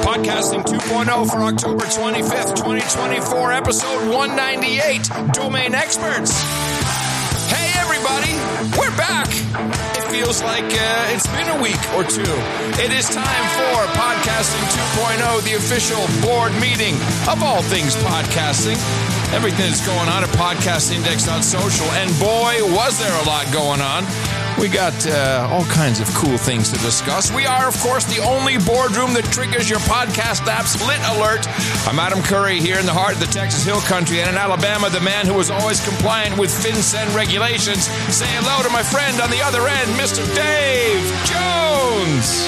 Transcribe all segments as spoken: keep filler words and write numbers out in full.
Podcasting two point oh for October twenty-fifth, twenty twenty-four, episode one ninety-eight, Domain Experts. Hey, everybody, we're back. It feels like uh, it's been a week or two. It is time for Podcasting two point oh, the official board meeting of all things podcasting. Everything that's going on at podcast index dot social, and boy, was there a lot going on. We got uh, all kinds of cool things to discuss. We are, of course, the only boardroom that triggers your podcast app's lit alert. I'm Adam Curry here in the heart of the Texas Hill Country, and in Alabama, the man who is always compliant with FinCEN regulations. Say hello to my friend on the other end, Mister Dave Jones.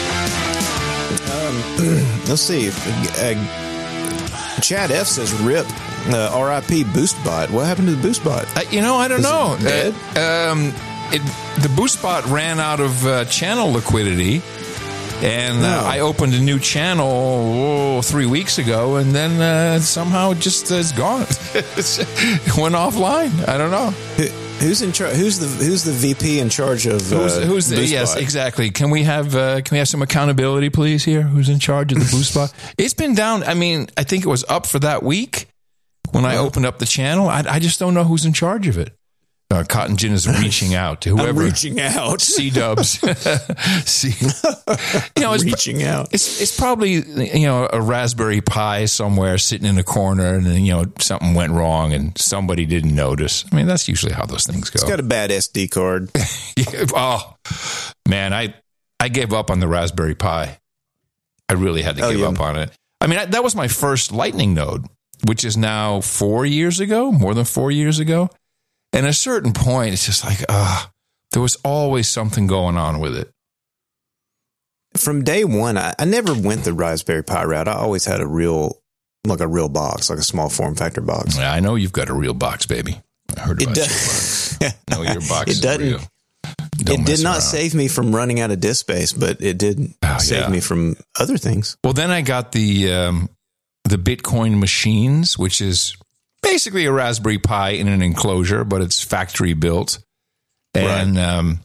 Um, let's see. Uh, Chad F says rip. Uh, R I P BoostBot. What happened to the BoostBot? Uh, you know, I don't Is know. it dead? Uh, um, it, the BoostBot ran out of uh, channel liquidity, and uh, No. I opened a new channel oh, three weeks ago, and then uh, somehow it just uh, it's gone. It went offline. I don't know. Who, who's in charge? Who's the Who's the V P in charge of? Uh, Who's, who's the? BoostBot? Yes, exactly. Can we have uh, Can we have some accountability, please? Here, who's in charge of the BoostBot? It's been down. I mean, I think it was up for that week when I opened up the channel. I, I just don't know who's in charge of it. Uh, Cotton Gin is reaching out to whoever. I'm reaching out. C-dubs. See, you know, it's, reaching out. It's it's probably, you know, a Raspberry Pi somewhere sitting in a corner, and then, you know, something went wrong and somebody didn't notice. I mean, that's usually how those things go. It's got a bad S D card. Yeah, oh man, I I gave up on the Raspberry Pi. I really had to Oh, give yeah. up on it. I mean, I, that was my first Lightning node, which is now four years ago, more than four years ago. And at a certain point, it's just like, ah, uh, there was always something going on with it. From day one, I, I never went the Raspberry Pi route. I always had a real, like a real box, like a small form factor box. Yeah, I know you've got a real box, baby. I heard about It your does. box. No, your box It is doesn't. real. Don't It mess did not around. save me from running out of disk space, but it did Oh, save yeah. me from other things. Well, then I got the um, the Bitcoin machines, which is basically a Raspberry Pi in an enclosure, but it's factory built, and Right. um,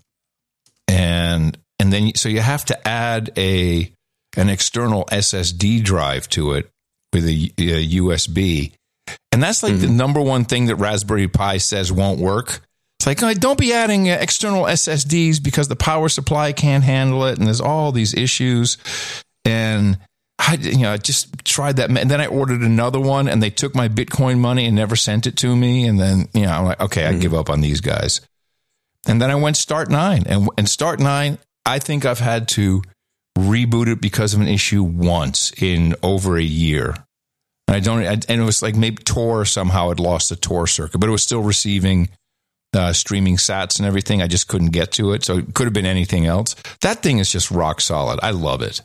and and then so you have to add a an external S S D drive to it with a, a U S B, and that's like Mm-hmm. the number one thing that Raspberry Pi says won't work. It's like, oh, don't be adding uh, external S S Ds because the power supply can't handle it, and there's all these issues, and I, you know, I just tried that. And then I ordered another one, and they took my Bitcoin money and never sent it to me. And then, you know, I'm like, okay, I give up on these guys. And then I went Start nine, and and Start nine, I think I've had to reboot it because of an issue once in over a year. And I don't, and it was like maybe Tor somehow had lost the Tor circuit, but it was still receiving uh, streaming sats and everything. I just couldn't get to it, so it could have been anything else. That thing is just rock solid. I love it.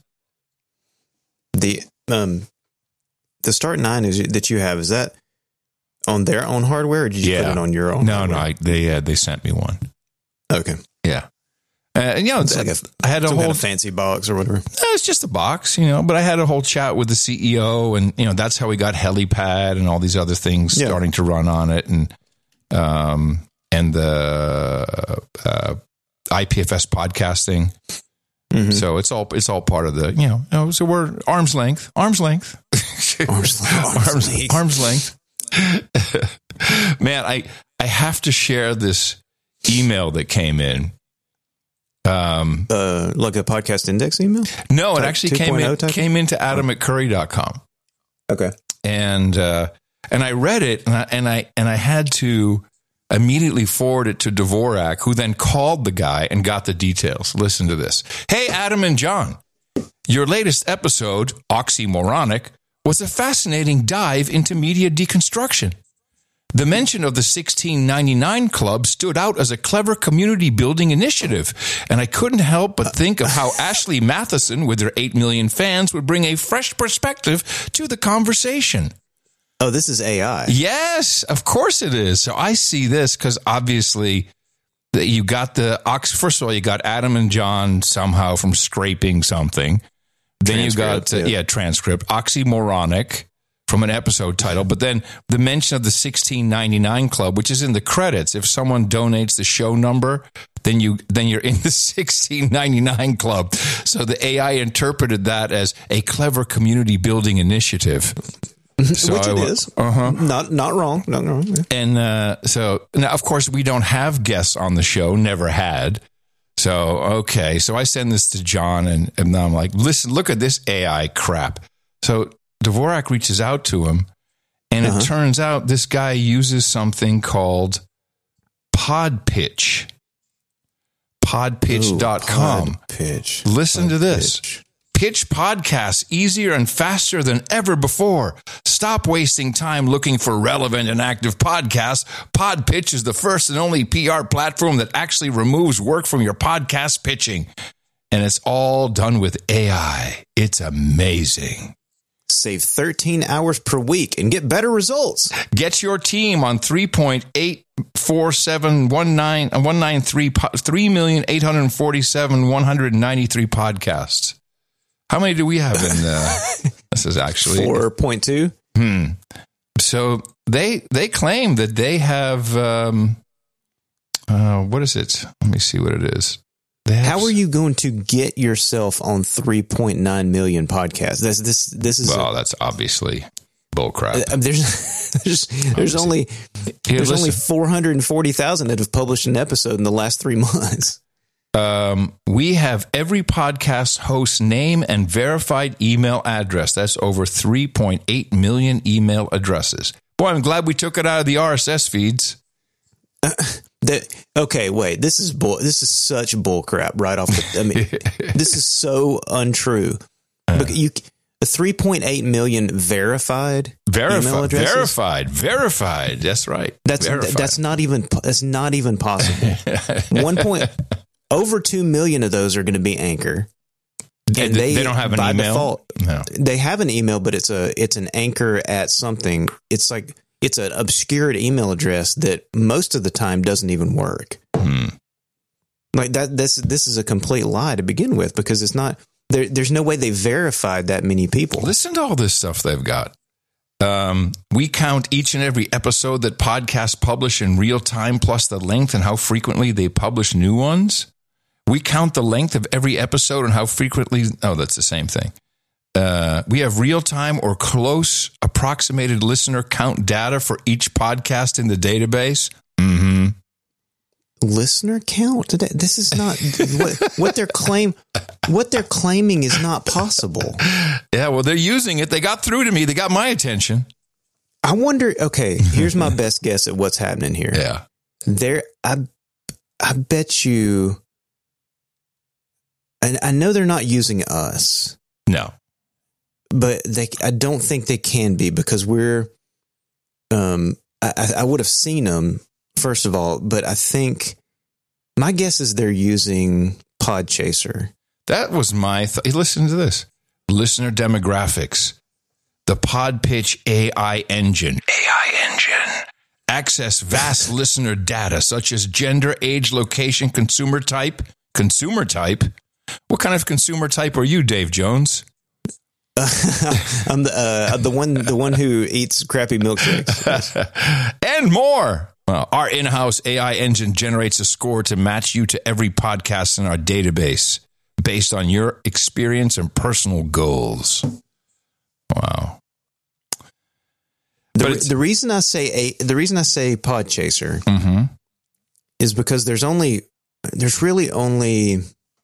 The um, the Start nine is that you have, is that on their own hardware, or did you Yeah. put it on your own? No, hardware? no, I, they uh, they sent me one. Okay, Yeah, uh, and you know, it's like a I had a some whole. kind of fancy box or whatever. It's just a box, you know. But I had a whole chat with the C E O, and you know, that's how we got Helipad and all these other things Yeah. starting to run on it, and um, and the uh, I P F S podcasting. Mhm. So it's all it's all part of the, you know. oh, So we're arm's length, arm's length, Arm's length. arm's, length. arm's length. Man, I I have to share this email that came in. Um, Uh, like a podcast index email? no, it Type actually came in, 2.0 type? came into Adam at Curry dot com, Okay. and uh, and I read it, and I, and I and I had to immediately forward it to Dvorak, who then called the guy and got the details. Listen to this. Hey, Adam and John, your latest episode, Oxymoronic, was a fascinating dive into media deconstruction. The mention of the sixteen ninety-nine Club stood out as a clever community building initiative, and I couldn't help but think of how Ashley Matheson, with her eight million fans, would bring a fresh perspective to the conversation. Oh, this is A I. Yes, of course it is. So I see this because obviously that you got the ox. First of all, you got Adam and John somehow from scraping something. Then you got Transcript, uh, yeah. yeah transcript oxymoronic from an episode title, but then the mention of the sixteen ninety-nine club, which is in the credits. If someone donates the show number, then you then you're in the sixteen ninety-nine club. So the A I interpreted that as a clever community building initiative. So Which it I, is. Uh-huh. Not not wrong. Not wrong. Yeah. And uh, so now, of course, we don't have guests on the show. Never had. So okay. So I send this to John, and, and I'm like, listen, look at this A I crap. So Dvorak reaches out to him, and uh-huh. it turns out this guy uses something called Podpitch. Podpitch dot com. Podpitch. Listen Pod to this. Pitch. Pitch podcasts easier and faster than ever before. Stop wasting time looking for relevant and active podcasts. Podpitch is the first and only P R platform that actually removes work from your podcast pitching. And it's all done with A I. It's amazing. Save thirteen hours per week and get better results. Get your team on three point eight four seven one nine one nine three three million eight hundred forty-seven one hundred ninety-three podcasts. How many do we have in uh, this is actually four point two. Hmm. So they they claim that they have um uh what is it? Let me see what it is. They have, How are you going to get yourself on three point nine million podcasts? This this this is well, a, that's obviously bullcrap. Uh, there's there's, there's only Here, there's listen. only four hundred forty thousand that have published an episode in the last three months. Um, we have every podcast host's name and verified email address. That's over three point eight million email addresses. Boy, I'm glad we took it out of the R S S feeds. Uh, the, okay, wait. This is bull. This is such bull crap. Right off the. I mean, this is so untrue. But you, three point eight million verified Verified, email addresses. verified, verified. That's right. That's verified. that's not even that's not even possible. One point over two million of those are going to be Anchor, and they, they don't have an by email. Default, no, they have an email, but it's a it's an Anchor at something. It's like it's an obscured email address that most of the time doesn't even work. Hmm. Like that. This this is a complete lie to begin with because it's not. There, there's no way they verified that many people. Listen to all this stuff they've got. Um, we count each and every episode that podcasts publish in real time, plus the length and how frequently they publish new ones. We count the length of every episode and how frequently. Oh, that's the same thing. Uh, we have real time or close approximated listener count data for each podcast in the database. Mm-hmm. Listener count today. This is not what, what they're claim. What they're claiming is not possible. Yeah, well, they're using it. They got through to me. They got my attention. I wonder. Okay, here's my best guess at what's happening here. Yeah, there. I I bet you. And I know they're not using us. No, but they. I don't think they can be because we're. Um, I, I would have seen them. First of all, but I think my guess is they're using Podchaser. That was my th- listen to this. Listener demographics. The Podpitch A I engine. A I engine. Access vast listener data such as gender, age, location, consumer type. Consumer type? What kind of consumer type are you, Dave Jones? Uh, I'm the uh, the one the one who eats crappy milkshakes. And more. Well, our in-house A I engine generates a score to match you to every podcast in our database based on your experience and personal goals. Wow. The, the reason I say a the reason I say Podchaser mm-hmm. is because there's only there's really only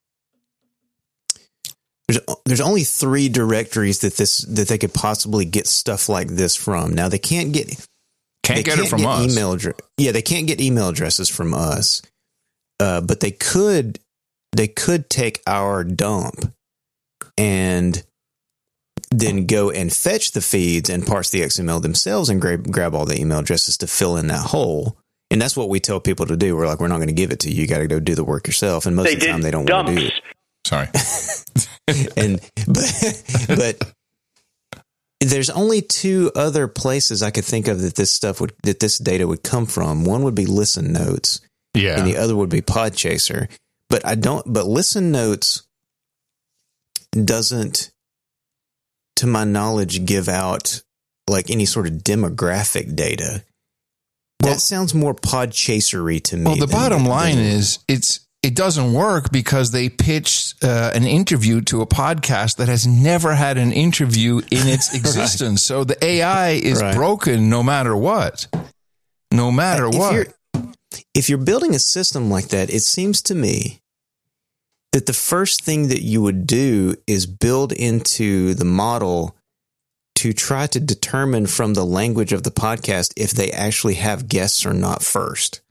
there's there's only three directories that this that they could possibly get stuff like this from. Now they can't get can't they get can't it from get us. Email address. Yeah, they can't get email addresses from us, uh, but they could they could take our dump and then go and fetch the feeds and parse the X M L themselves and grab, grab all the email addresses to fill in that hole. And that's what we tell people to do. We're like, we're not going to give it to you. You got to go do the work yourself. And most they of the time they don't dumps. want to do it. Sorry. and, but, but there's only two other places I could think of that this stuff would, that this data would come from. One would be Listen Notes. Yeah. And the other would be Podchaser. But I don't, but Listen Notes doesn't, to my knowledge, give out like any sort of demographic data. Well, that sounds more Podchasery to me. Well, the than, bottom line than, is it's it doesn't work because they pitched uh, an interview to a podcast that has never had an interview in its existence. Right. So the A I is right. broken no matter what. No matter if what. You're, if you're building a system like that, it seems to me that the first thing that you would do is build into the model to try to determine from the language of the podcast if they actually have guests or not first.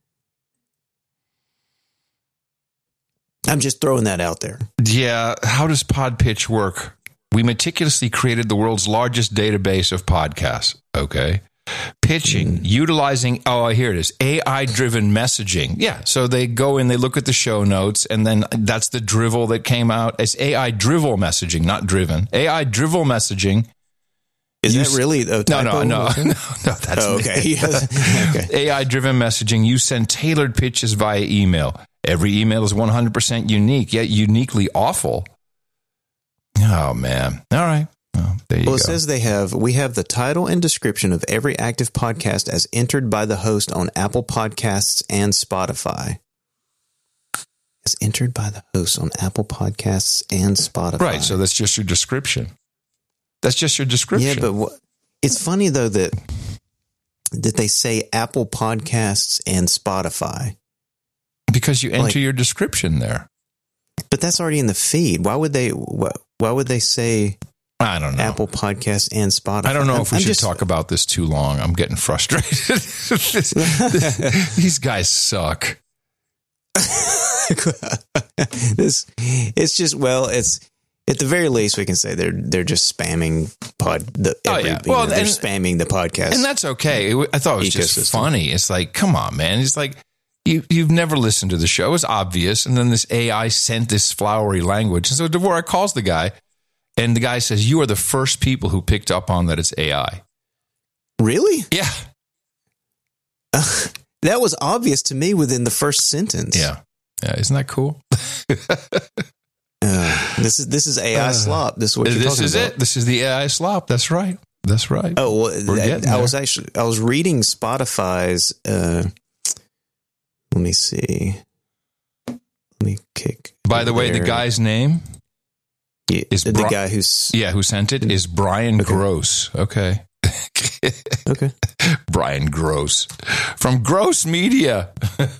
I'm just throwing that out there. Yeah. How does PodPitch work? We meticulously created the world's largest database of podcasts. Okay. Pitching, mm. utilizing, oh, here it is, A I-driven messaging. Yeah, so they go in, they look at the show notes, and then that's the drivel that came out. It's A I drivel messaging, not driven. A I drivel messaging. Is that really a typo? No, no, no, no, no, that's oh, okay. okay. A I-driven messaging. You send tailored pitches via email. Every email is one hundred percent unique, yet uniquely awful. Oh, man. All right. Oh, there you well, go. It says they have, we have the title and description of every active podcast as entered by the host on Apple Podcasts and Spotify. As entered by the host on Apple Podcasts and Spotify. Right. So that's just your description. That's just your description. Yeah, but what, it's funny though that, that they say Apple Podcasts and Spotify. Because you enter like, your description there. But that's already in the feed. Why would they, why, why would they say... I don't know. Apple Podcasts and Spotify. I don't know if we I'm should just, talk about this too long. I'm getting frustrated. this, this, these guys suck. this, it's just, well, it's at the very least we can say they're they're just spamming pod. The, every, oh yeah, well, know, they're and, spamming the podcast, and that's okay. It, I thought it was ecosystem. Just funny. It's like, come on, man. It's like you you've never listened to the show. It's obvious, and then this A I sent this flowery language, and so Dvorak calls the guy. And the guy says, you are the first people who picked up on that it's A I. Really? Yeah. Uh, that was obvious to me within the first sentence. Yeah. Yeah. Isn't that cool? uh, this is this is A I uh, slop. This is what you're this talking is about. It. This is the A I slop. That's right. That's right. Oh, well, I, I was actually, I was reading Spotify's, uh, let me see. Let me kick. By the way, there. the guy's name? Is the Bri- guy who's yeah who sent it is Brian okay. Gross. Okay, okay, Brian Gross from Gross Media.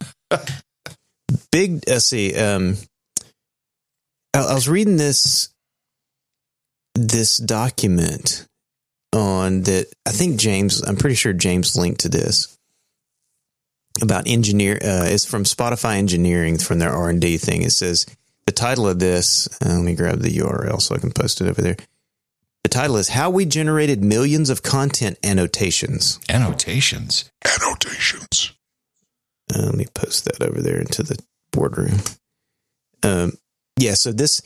Big. Let's see. Um, I, I was reading this this document on that. I think James. I'm pretty sure James linked to this about engineer. Uh, it's from Spotify Engineering from their R and D thing. It says. The title of this, uh, let me grab the U R L so I can post it over there. The title is How We Generated Millions of Content Annotations. Annotations? Annotations. Uh, let me post that over there into the boardroom. Um, yeah, so this,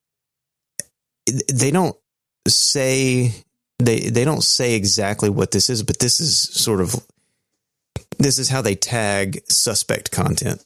they don't say, they, they don't say exactly what this is, but this is sort of, this is how they tag suspect content.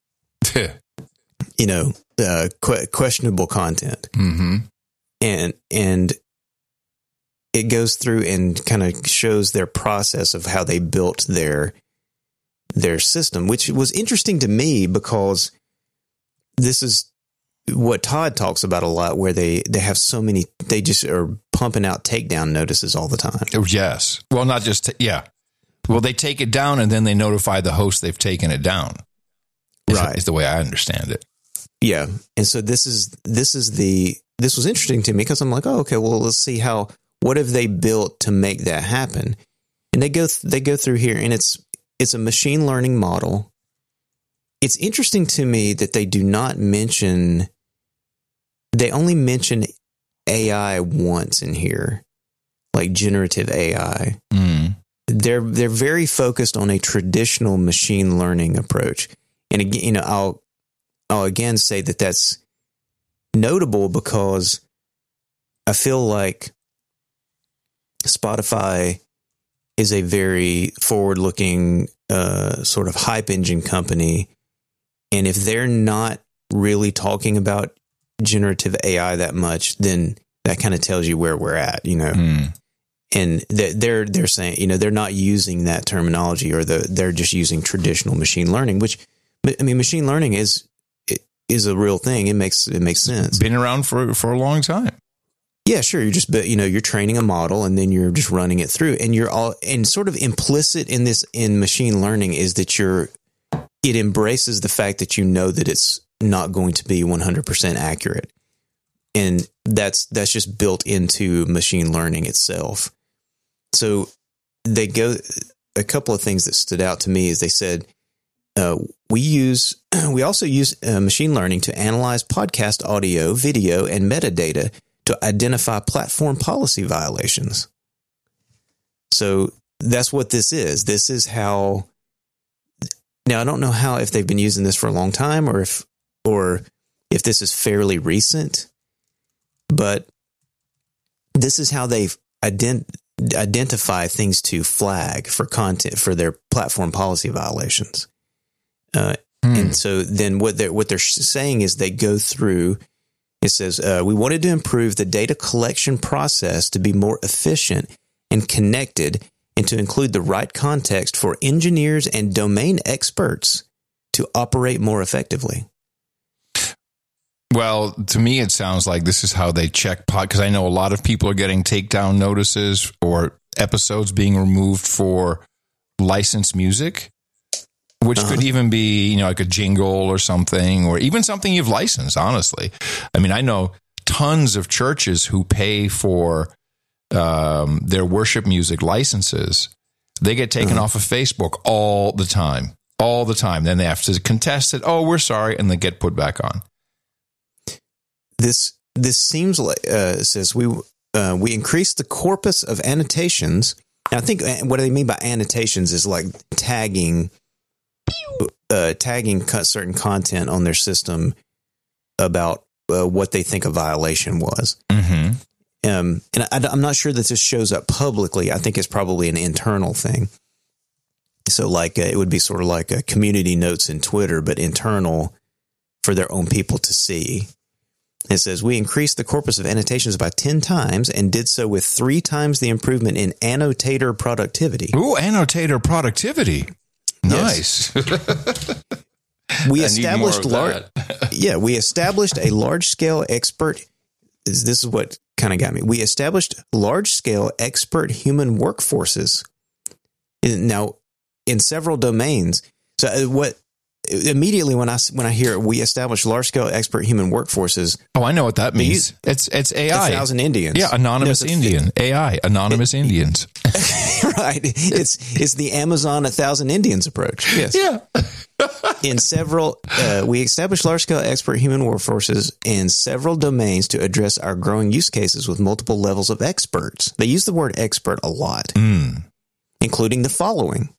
You know, uh, que- questionable content. Mm-hmm. And, and it goes through and kind of shows their process of how they built their, their system, which was interesting to me because this is what Todd talks about a lot, where they, they have so many, they just are pumping out takedown notices all the time. Oh, yes. Well, not just, t- yeah. Well, they take it down and then they notify the host they've taken it down. Is, right. Is the way I understand it. Yeah. And so this is, this is the, this was interesting to me because I'm like, oh, okay, well, let's see how, what have they built to make that happen? And they go, th- they go through here and it's, it's a machine learning model. It's interesting to me that they do not mention, they only mention A I once in here, like generative A I. Mm. They're, they're very focused on a traditional machine learning approach. And again, you know, I'll, I'll again say that that's notable because I feel like Spotify is a very forward-looking uh, sort of hype engine company. And if they're not really talking about generative A I that much, then that kind of tells you where we're at, you know? Mm. and they're they're saying, you know, they're not using that terminology, or the they're just using traditional machine learning, which, I mean, machine learning is is a real thing. It makes it makes sense. Been around for for a long time. Yeah, sure. You're just, you know, you're training a model and then you're just running it through, and you're all, and sort of implicit in this, in machine learning, is that you're, it embraces the fact that you know that it's not going to be one hundred percent accurate. And that's, that's just built into machine learning itself. So they go, a couple of things that stood out to me is they said, uh, we use, we also use uh, machine learning to analyze podcast audio, video, and metadata to identify platform policy violations. So that's what this is. This is how, now I don't know how, if they've been using this for a long time, or if, or if this is fairly recent, but this is how they ident- identify things to flag for content, for their platform policy violations. Uh, hmm. And so then what they're, what they're saying is they go through. It says, uh, we wanted to improve the data collection process to be more efficient and connected, and to include the right context for engineers and domain experts to operate more effectively. Well, to me, it sounds like this is how they check pod, because I know a lot of people are getting takedown notices or episodes being removed for licensed music, which uh-huh. could even be, you know, like a jingle or something, or even something you've licensed, honestly. I mean, I know tons of churches who pay for um, their worship music licenses. They get taken uh-huh. off of Facebook all the time, all the time. Then they have to contest it. Oh, we're sorry. And they get put back on. This this seems like, uh, it says, we, uh, we increased the corpus of annotations. Now, I think what they mean by annotations is like tagging Uh, tagging certain content on their system about uh, what they think a violation was. Mm-hmm. Um, and I, I'm not sure that this shows up publicly. I think it's probably an internal thing. So like uh, it would be sort of like a community notes in Twitter, but internal for their own people to see. It says, we increased the corpus of annotations by ten times and did so with three times the improvement in annotator productivity. Ooh, annotator productivity. Nice. Yes. We established large. yeah, we established a large scale expert. This is what kind of got me. We established large scale expert human workforces. Now, in several domains. So what? Immediately when I when I hear we established large scale expert human workforces. Oh, I know what that means. It's it's A I. A thousand Indians. Yeah, anonymous no, Indian. A I. Anonymous it, Indians. Right. It's it's the Amazon a thousand Indians approach. Yes. Yeah. In several, uh, we established large scale expert human workforces in several domains to address our growing use cases with multiple levels of experts. They use the word expert a lot, mm. including the following.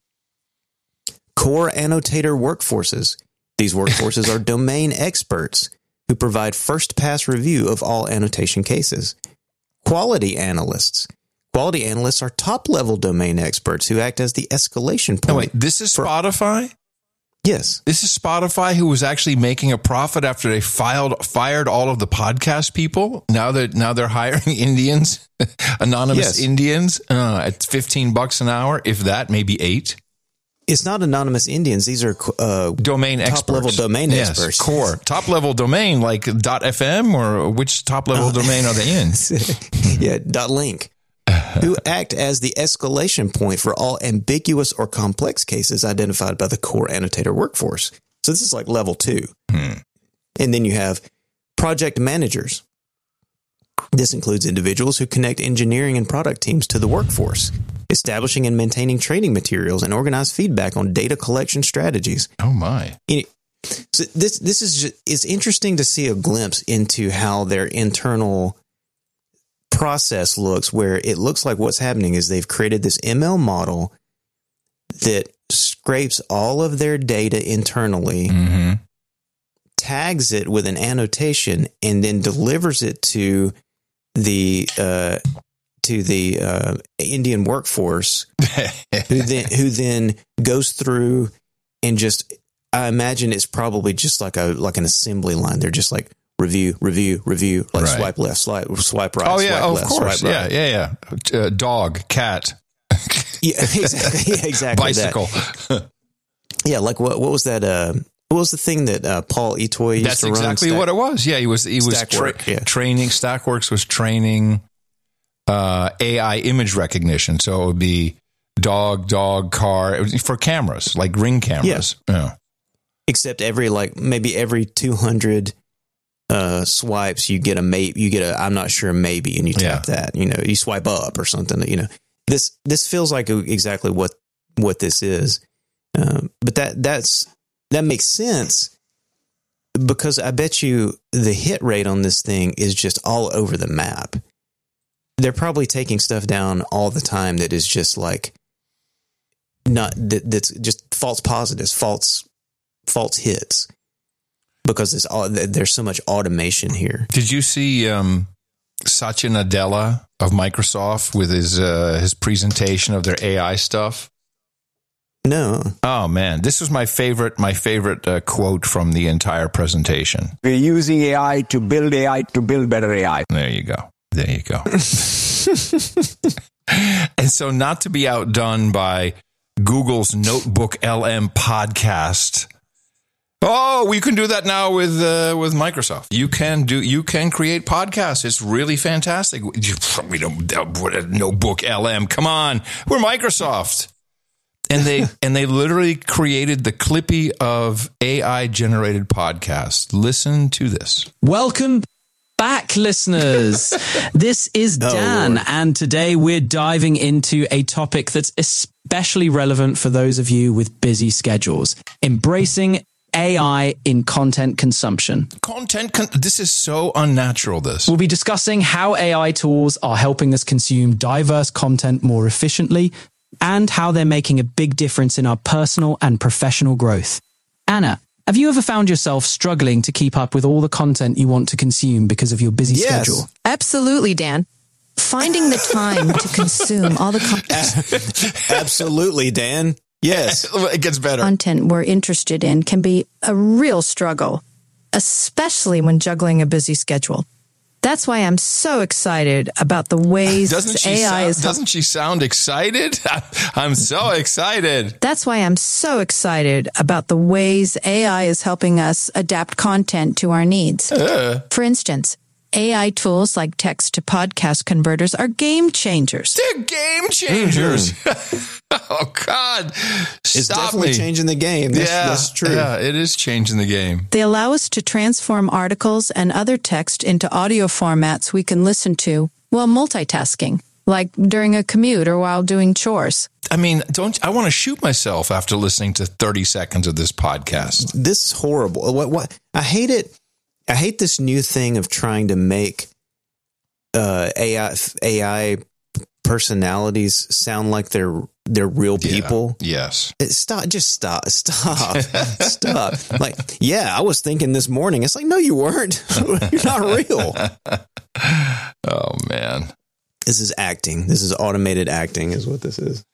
Core annotator workforces. These workforces are domain experts who provide first pass review of all annotation cases. Quality analysts. Quality analysts are top level domain experts who act as the escalation point. No, wait, this is for, Spotify? Yes. This is Spotify, who was actually making a profit after they filed fired all of the podcast people. Now that now they're hiring Indians, anonymous yes. Indians, uh, at fifteen bucks an hour, if that, maybe eight. It's not anonymous Indians. These are uh, domain top experts. level domain yes, experts. Core top level domain, like .fm, or which top level uh, domain are they in? yeah, .link. Who act as the escalation point for all ambiguous or complex cases identified by the core annotator workforce. So this is like level two. Hmm. And then you have project managers. This includes individuals who connect engineering and product teams to the workforce, establishing and maintaining training materials and organize feedback on data collection strategies. Oh my. So this this is just, it's interesting to see a glimpse into how their internal process looks, where it looks like what's happening is they've created this M L model that scrapes all of their data internally, mm-hmm. tags it with an annotation, and then delivers it to the uh, to the uh, Indian workforce, who then who then goes through and just, I imagine it's probably just like a like an assembly line. They're just like review, review, review, like Right. swipe left, swipe, swipe right. Oh yeah, swipe oh, left, of course. swipe Yeah, right. yeah, yeah. Uh, dog, cat, Yeah, exactly. Yeah, exactly. that. bicycle. Yeah, like what? What was that? Uh, what was the thing that uh, Paul Etoy used That's to run? exactly Stack- what it was. Yeah, he was he was tra- Stackwork, yeah. training. Stackworks was training uh, A I image recognition. So it would be dog, dog, car. It was for cameras, like ring cameras. Yeah. Except every like maybe every two hundred uh, swipes, you get a mate. You get a I'm not sure maybe, and you tap that. You know, you swipe up or something. You know, this this feels like exactly what what this is. Um, but that that's that makes sense because I bet you the hit rate on this thing is just all over the map. They're probably taking stuff down all the time that is just like not that, that's just false positives, false false hits because it's all there's so much automation here. Did you see um, Satya Nadella of Microsoft with his uh, his presentation of their A I stuff? No. Oh man, this was my favorite my favorite uh, quote from the entire presentation. We're using A I to build A I to build better A I. There you go. There you go. And so, not to be outdone by Google's Notebook L M podcast. Oh, we can do that now with uh, with Microsoft. You can do you can create podcasts. It's really fantastic. We don't Notebook L M. Come on, we're Microsoft. And they and they literally created the Clippy of A I generated podcasts. Listen to this. Welcome back, listeners. This is Dan, Oh, and today we're diving into a topic that's especially relevant for those of you with busy schedules: embracing A I in content consumption. Content. Con- this is so unnatural. This. We'll be discussing how A I tools are helping us consume diverse content more efficiently, and how they're making a big difference in our personal and professional growth. Anna, have you ever found yourself struggling to keep up with all the content you want to consume because of your busy Yes. schedule? Absolutely, Dan. Finding the time to consume all the con- Absolutely, Dan. Yes. It gets better. content we're interested in can be a real struggle, especially when juggling a busy schedule. That's why I'm so excited about the ways Doesn't she A I sound, is help- doesn't she sound excited? I'm so excited. That's why I'm so excited about the ways A I is helping us adapt content to our needs. Uh, For instance, A I tools like text to podcast converters are game changers. they're game changers. Oh God. It's Stop definitely me. changing the game. That's, yeah, that's true. Yeah, it is changing the game. They allow us to transform articles and other text into audio formats we can listen to while multitasking, like during a commute or while doing chores. I mean, don't I want to shoot myself after listening to thirty seconds of this podcast? This is horrible. What? What? I hate it. I hate this new thing of trying to make uh, A I A I personalities sound like they're they're real Yeah, people. yes. It, stop! Just stop! Stop! Stop! Like, yeah, I was thinking this morning. It's like, no, you weren't. You're not real. Oh man. This is acting. This is automated acting. Is what this is.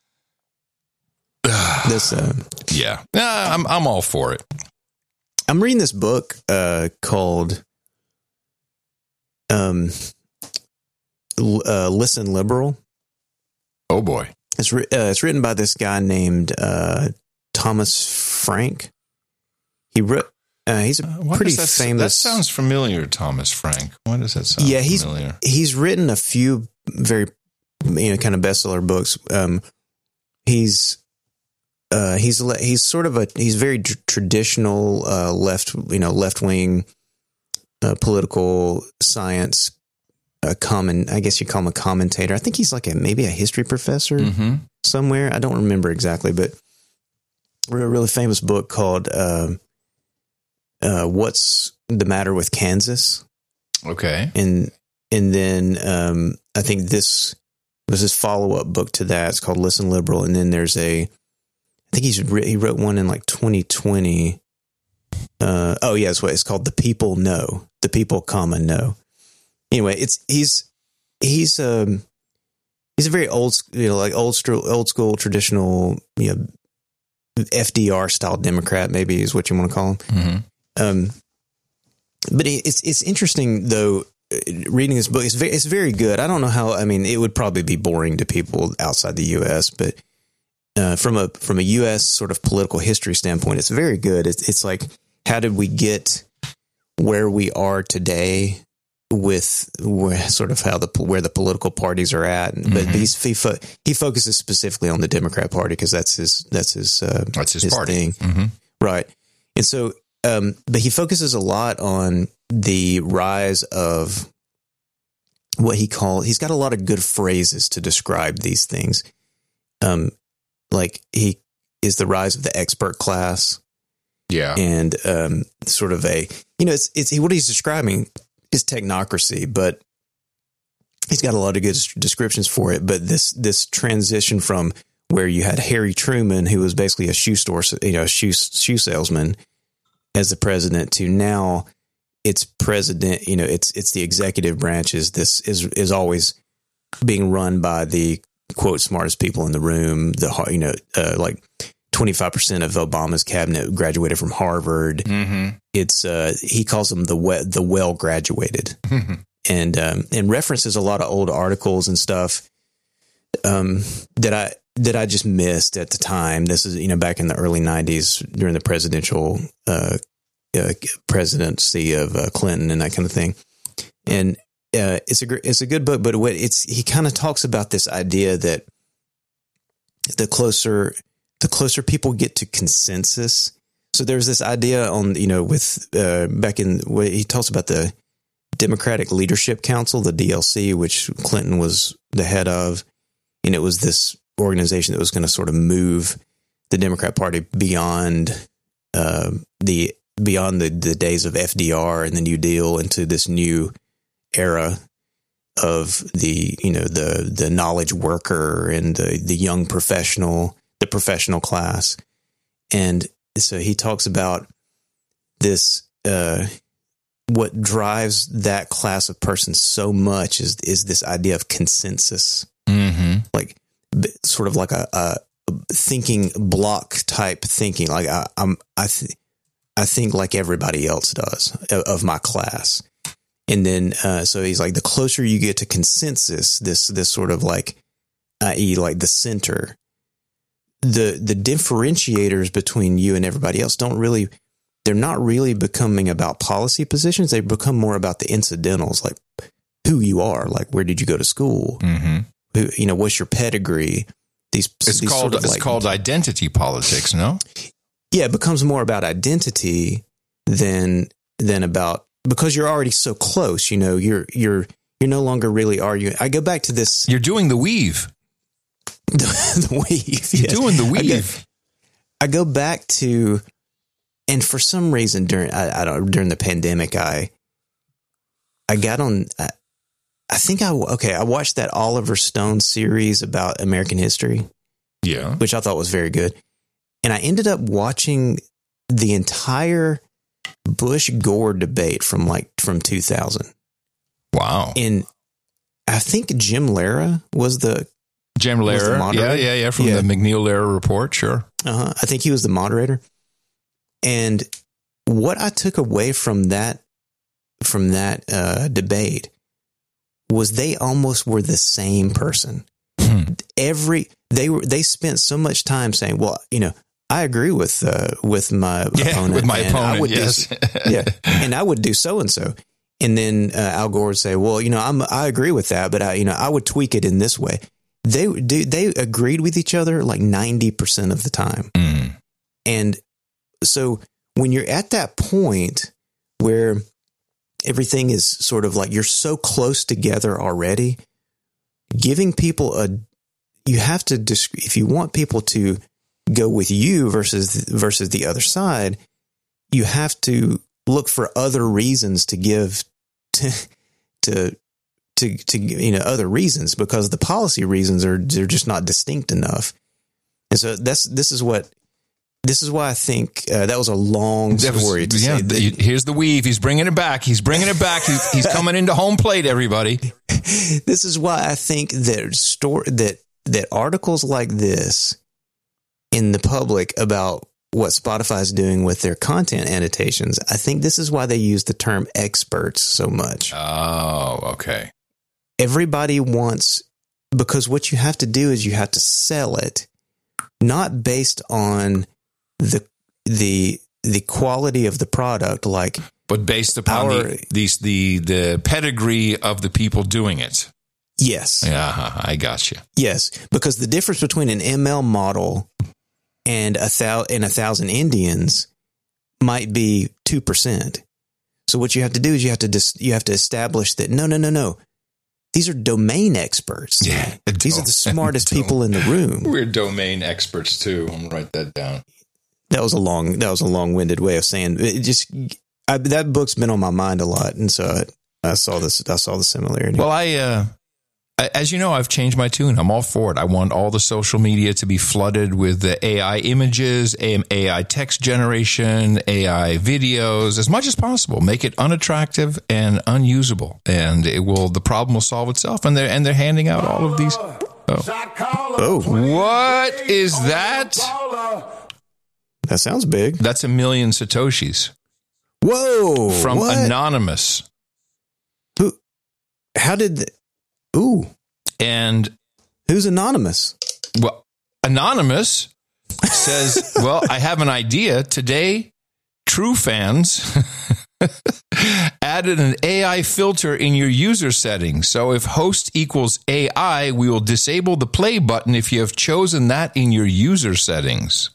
This. Uh, Yeah. Yeah, I'm I'm all for it. I'm reading this book uh, called um, L- uh, "Listen Liberal." Oh boy. It's ri- uh, it's written by this guy named uh, Thomas Frank. He wrote. Uh, he's a Why pretty does that, famous. That sounds familiar, Thomas Frank. Why does that sound yeah, he's familiar? he's written a few very you know kind of bestseller books. Um, he's uh, he's le- he's sort of a he's very tr- traditional uh, left you know left wing uh, political science. A common, I guess you call him a commentator. I think he's like a maybe a history professor Mm-hmm. somewhere. I don't remember exactly, but a really famous book called uh, uh, "What's the Matter with Kansas?" Okay. and and then um, I think this was his follow up book to that. It's called "Listen Liberal," and then there's a, I think he's re- he wrote one in like twenty twenty. Uh, oh yeah, it's what it's called. The People Know. The People, comma know. Anyway, it's he's he's um he's a very old you know like old old school traditional you know F D R style Democrat maybe is what you want to call him. Mm-hmm. Um, but it's it's interesting though. Reading this book, it's very, it's very good. I don't know how. I mean, it would probably be boring to people outside the U S, but uh, from a from a U S sort of political history standpoint, it's very good. It's it's like, how did we get where we are today with where, sort of how the where the political parties are at? Mm-hmm. But he's, he fo- he focuses specifically on the Democrat Party because that's his that's his uh, that's his, his party, thing, mm-hmm. right? And so, um, but he focuses a lot on the rise of what he called, he's got a lot of good phrases to describe these things. Um, like he is the rise of the expert class. Yeah. And, um, sort of a, you know, it's, it's what he's describing is technocracy, but he's got a lot of good descriptions for it. But this, this transition from where you had Harry Truman, who was basically a shoe store, you know, a shoe, shoe salesman as the president, to now, it's president, you know, it's it's the executive branches. This is is always being run by the quote smartest people in the room. The you know, uh, like twenty-five percent of Obama's cabinet graduated from Harvard. Mm-hmm. It's uh, he calls them the we- the well graduated, mm-hmm. and um, and references a lot of old articles and stuff um, that I that I just missed at the time. This is you know back in the early nineties during the presidential. Uh, Uh, presidency of uh, Clinton and that kind of thing, and uh, it's a it's a good book. But what it's he kind of talks about this idea that the closer the closer people get to consensus. So there's this idea on you know with uh, back in what he talks about the Democratic Leadership Council, the D L C, which Clinton was the head of, and it was this organization that was going to sort of move the Democrat Party beyond uh, the beyond the, the days of F D R and the New Deal into this new era of the, you know, the, the knowledge worker and the, the young professional, the professional class. And so he talks about this, uh, what drives that class of persons so much is, is this idea of consensus, mm-hmm. like sort of like a, a thinking block type thinking. Like I, I'm, I think, I think like everybody else does of my class. And then, uh, so he's like, the closer you get to consensus, this, this sort of like, that is like the center, the, the differentiators between you and everybody else don't really, they're not really becoming about policy positions. They become more about the incidentals, like who you are, like, where did you go to school? Mm-hmm. Who, you know, what's your pedigree? These, it's these called, sort of it's like, called identity politics, no? Yeah, it becomes more about identity than than about, because you're already so close. You know, you're you're you're no longer really arguing. I go back to this. You're doing the weave. the, the weave. You're yes. doing the weave. I go, I go back to, and for some reason during I, I don't during the pandemic, I I got on. I, I think I okay. I watched that Oliver Stone series about American history. Yeah, which I thought was very good. And I ended up watching the entire Bush Gore debate from like from two thousand. Wow. And I think Jim Lehrer was the Jim Lehrer. Yeah, yeah, yeah. From yeah. the McNeil-Lehrer report. Sure. Uh-huh. I think he was the moderator. And what I took away from that, from that uh, debate was they almost were the same person. Hmm. Every, they were, they spent so much time saying, well, you know, I agree with uh, with my yeah, opponent. With my and opponent, I would yes. do, yeah, and I would do so and so. And then uh, Al Gore would say, "Well, you know, I'm I agree with that, but I, you know, I would tweak it in this way." They do they agreed with each other like ninety percent of the time, mm. and so when you're at that point where everything is sort of like you're so close together already, giving people a you have to if you want people to go with you versus versus the other side, you have to look for other reasons to give to to to, to you know other reasons, because the policy reasons are they're just not distinct enough. And so that's this is what this is why I think uh, that was a long story. Was, to yeah, say that, here's the weave. He's bringing it back. He's bringing it back. He's, he's coming into home plate. Everybody. This is why I think that store that that articles like this in the public about what Spotify is doing with their content annotations. I think this is why they use the term experts so much. Oh, okay. Everybody wants, because what you have to do is you have to sell it, not based on the the the quality of the product, like, but based upon our, the, these the the pedigree of the people doing it. Yes. Yeah, I got you. Yes, because the difference between an M L model and a thou and a thousand Indians might be two percent. So what you have to do is you have to dis, you have to establish that no, no, no, no. These are domain experts. Yeah, these are the smartest people in the room. We're domain experts too. I'm gonna write that down. That was a long that was a long-winded way of saying it. Just I, that book's been on my mind a lot, and so I, I saw this. I saw the similarity. Well, I. Uh, As you know, I've changed my tune. I'm all for it. I want all the social media to be flooded with the A I images, A I text generation, A I videos, as much as possible. Make it unattractive and unusable, and it will. The problem will solve itself. And they're and they're handing out all of these. Oh, oh, what is that? That sounds big. That's a million satoshis. Whoa! From what? Anonymous. Who? How did? The, ooh! And who's Anonymous? Well, Anonymous says, "Well, I have an idea. Today, True Fans added an A I filter in your user settings. So if host equals A I, we will disable the play button if you have chosen that in your user settings."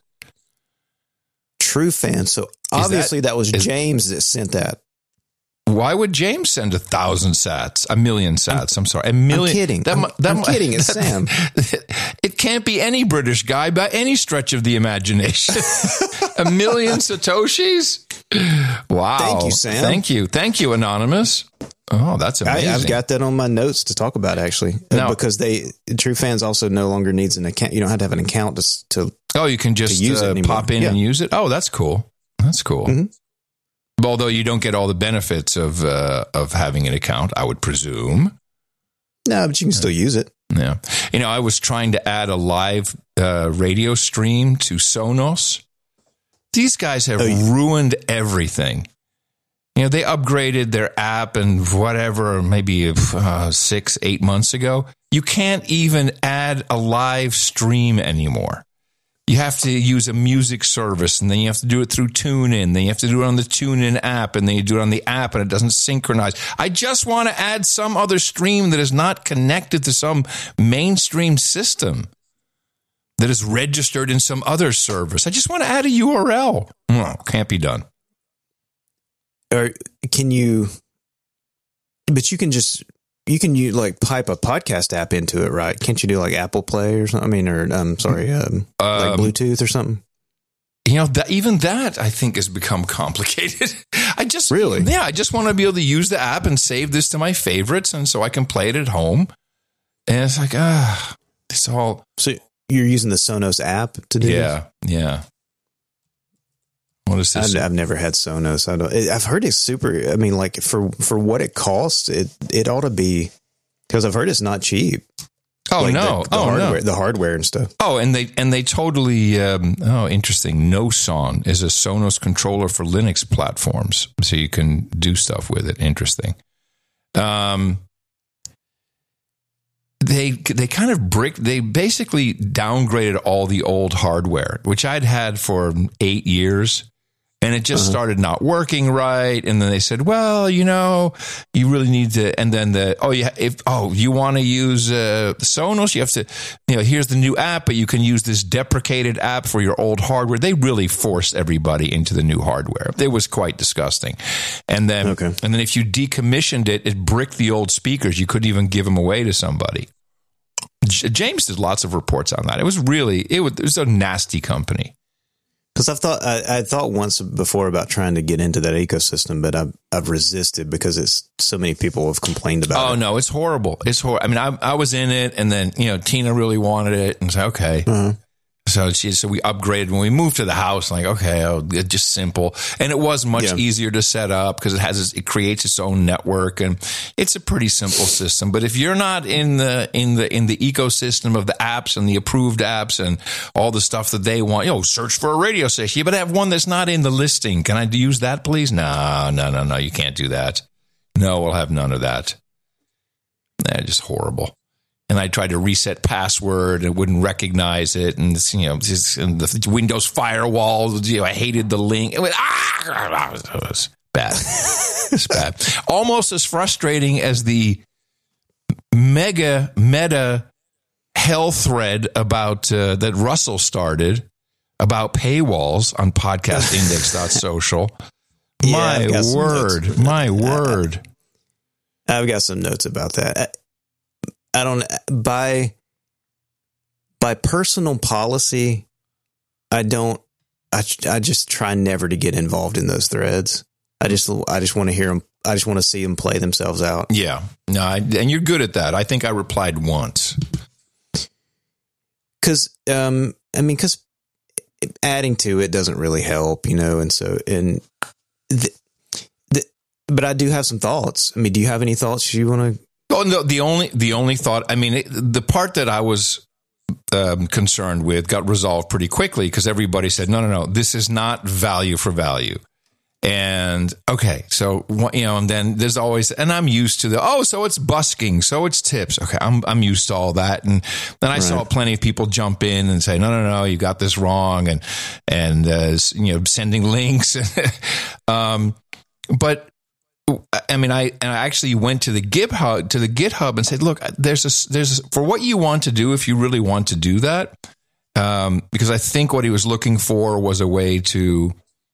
True Fan. So obviously that, that was is, James that sent that. Why would James send a thousand sats, a million sats? I'm, I'm sorry, a million. I'm kidding. That, I'm, that, I'm kidding. It's Sam. It can't be any British guy by any stretch of the imagination. A million satoshis? Wow. Thank you, Sam. Thank you. Thank you, Anonymous. Oh, that's amazing. I, I've got that on my notes to talk about, actually, now, because they True Fans also no longer needs an account. You don't have to have an account to. to oh, you can just use uh, pop in yeah. and use it. Oh, that's cool. That's cool. Mm-hmm. Although you don't get all the benefits of uh, of having an account, I would presume. No, but you can still use it. Yeah. You know, I was trying to add a live uh, radio stream to Sonos. These guys have oh, yeah. ruined everything. You know, they upgraded their app and whatever, maybe uh, six, eight months ago. You can't even add a live stream anymore. You have to use a music service, and then you have to do it through TuneIn. Then you have to do it on the TuneIn app, and then you do it on the app, and it doesn't synchronize. I just want to add some other stream that is not connected to some mainstream system that is registered in some other service. I just want to add a U R L. No, can't be done. Or can you? But you can just. You can use, like, pipe a podcast app into it, right? Can't you do like Apple Play or something? I mean, or I'm um, sorry, um, um, like Bluetooth or something. You know, that, even that I think has become complicated. I just really, yeah, I just want to be able to use the app and save this to my favorites, and so I can play it at home. And it's like, ah, it's all. So you're using the Sonos app to do yeah, this? yeah. What is this? I've, I've never had Sonos. I don't. I've heard it's super. I mean, like for for what it costs, it it ought to be, because I've heard it's not cheap. Oh like no! The, the oh hardware, no! The hardware and stuff. Oh, and they and they totally. Um, oh, interesting. Noson is a Sonos controller for Linux platforms, so you can do stuff with it. Interesting. Um, they they kind of brick. They basically downgraded all the old hardware, which I'd had for eight years. And it just uh-huh. started not working right. And then they said, well, you know, you really need to. And then the, oh, yeah, if, oh, you want to use uh, Sonos, you have to, you know, here's the new app, but you can use this deprecated app for your old hardware. They really forced everybody into the new hardware. It was quite disgusting. And then, okay. and then if you decommissioned it, it bricked the old speakers. You couldn't even give them away to somebody. J- James did lots of reports on that. It was really, it was, it was a nasty company. Because I've thought I, I thought once before about trying to get into that ecosystem, but I've I've resisted because it's so many people have complained about oh, it. Oh no, it's horrible. It's horrible. I mean, I I was in it, and then you know Tina really wanted it, and said, okay, uh-huh. So she, so we upgraded when we moved to the house. Like, okay, oh, it's just simple, and it was much Yeah. easier to set up because it has it creates its own network, and it's a pretty simple system. But if you're not in the in the in the ecosystem of the apps and the approved apps and all the stuff that they want, you know, search for a radio station, but I have one that's not in the listing. Can I use that, please? No, no, no, no. You can't do that. No, we'll have none of that. Nah, just horrible. And I tried to reset password and it wouldn't recognize it. And, it's, you know, just, and the Windows firewall, you know, I hated the link. It was, ah, it was bad. It's bad. Almost as frustrating as the mega meta hell thread about uh, that Russell started about paywalls on podcast index dot social. Yeah, My I've got some word. notes. My word. I've got some notes about that. I, I don't by by personal policy. I don't. I I just try never to get involved in those threads. I just I just want to hear them. I just want to see them play themselves out. Yeah. No, I, and you're good at that. I think I replied once. Because um, I mean, because adding to it doesn't really help, you know. And so and the, the but I do have some thoughts. I mean, do you have any thoughts you want to? Oh no, the only the only thought. I mean, it, the part that I was um, concerned with got resolved pretty quickly because everybody said, no, no, no, this is not value for value. And okay, so you know, and then there's always, and I'm used to the oh, so it's busking, so it's tips. Okay, I'm I'm used to all that, and then I Right. saw plenty of people jump in and say, no, no, no, you got this wrong, and and uh, you know, sending links, um, but. I mean, I and I actually went to the GitHub to the GitHub and said, "Look, there's a there's a, for what you want to do. If you really want to do that, um, because I think what he was looking for was a way to,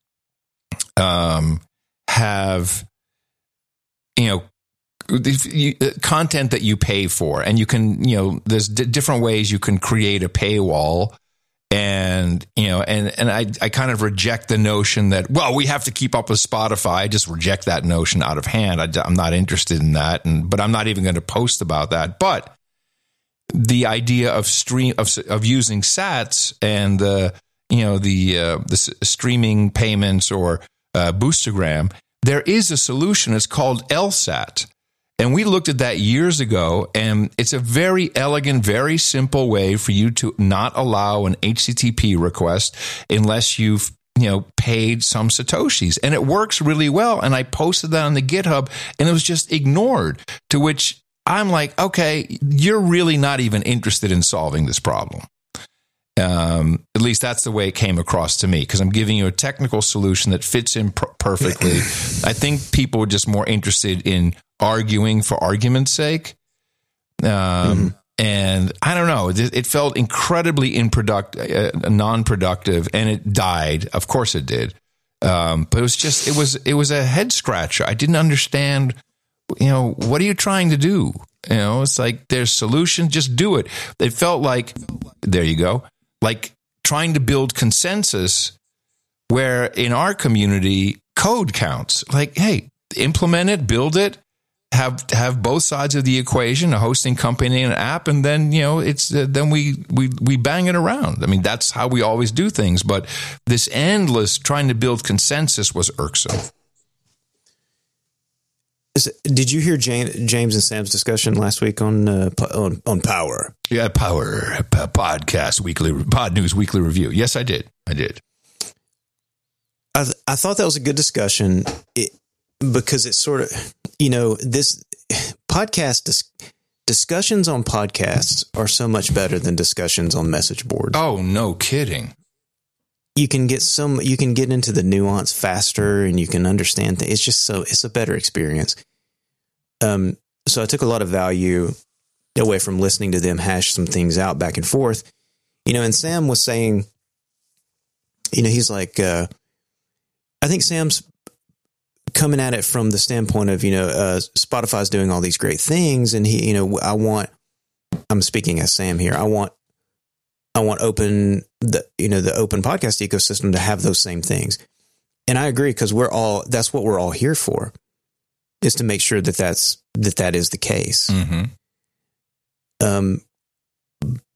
um, have, you know, if you, content that you pay for, and you can, you know, there's d- different ways you can create a paywall." And, you know, and, and I, I kind of reject the notion that, well, we have to keep up with Spotify. I just reject that notion out of hand. I, I'm not interested in that. And, but I'm not even going to post about that. But the idea of stream, of, of using sats and the, you know, the, uh, the streaming payments or, uh, Boostagram, there is a solution. It's called L SAT. And we looked at that years ago, and it's a very elegant, very simple way for you to not allow an H T T P request unless you've, you know, paid some Satoshis. And it works really well. And I posted that on the GitHub, and it was just ignored, to which I'm like, okay, you're really not even interested in solving this problem. Um, at least that's the way it came across to me, because I'm giving you a technical solution that fits in per- perfectly. I think people were just more interested in arguing for argument's sake. Um, mm-hmm. And I don't know, it, it felt incredibly improductive, uh, non-productive, and it died. Of course it did. Um, but it was just, it was, it was a head scratcher. I didn't understand, you know, what are you trying to do? You know, it's like, there's solutions, just do it. It felt like, there you go, like trying to build consensus where in our community code counts. Like, hey, implement it, build it, have have both sides of the equation, a hosting company and an app, and then, you know, it's uh, then we we we bang it around. I mean, that's how we always do things. But this endless trying to build consensus was irksome. Did you hear James, James and Sam's discussion last week on uh, on on Power? Yeah, Power podcast weekly Pod News weekly review. Yes, I did. I did. I th- I thought that was a good discussion it, because it's sort of, you know, this podcast dis- discussions on podcasts are so much better than discussions on message boards. Oh, no kidding. You can get some, you can get into the nuance faster, and you can understand things. It's just so, it's a better experience. Um, so I took a lot of value away from listening to them hash some things out back and forth, you know, and Sam was saying, you know, he's like, uh, I think Sam's coming at it from the standpoint of, you know, uh, Spotify's doing all these great things. And he, you know, I want, I'm speaking as Sam here. I want, I want open the, you know, the open podcast ecosystem to have those same things. And I agree, because we're all, that's what we're all here for, is to make sure that that's, that that is the case. Mm-hmm. Um, there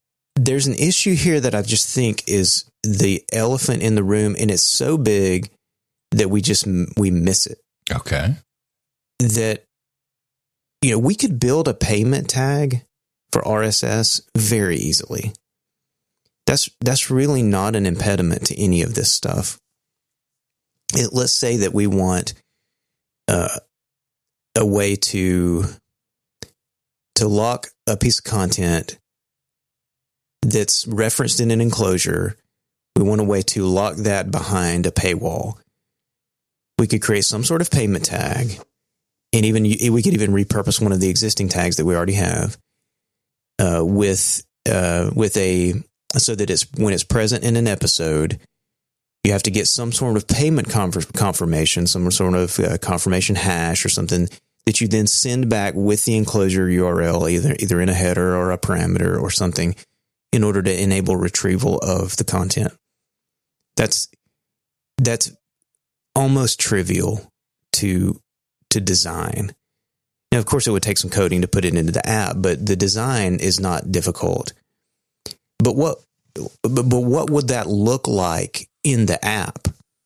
there's an issue here that I just think is the elephant in the room, and it's so big that we just we miss it. Okay. That, you know, we could build a payment tag for R S S very easily. That's that's really not an impediment to any of this stuff. It, let's say that we want uh, a way to to lock a piece of content that's referenced in an enclosure. We want a way to lock that behind a paywall. We could create some sort of payment tag, and even we could even repurpose one of the existing tags that we already have uh, with uh, with a so that it's when it's present in an episode, you have to get some sort of payment conf- confirmation, some sort of uh, confirmation hash or something that you then send back with the enclosure U R L, either either in a header or a parameter or something, in order to enable retrieval of the content. That's that's almost trivial to to design. Now, of course, it would take some coding to put it into the app, but the design is not difficult. But what but, but what would that look like in the app?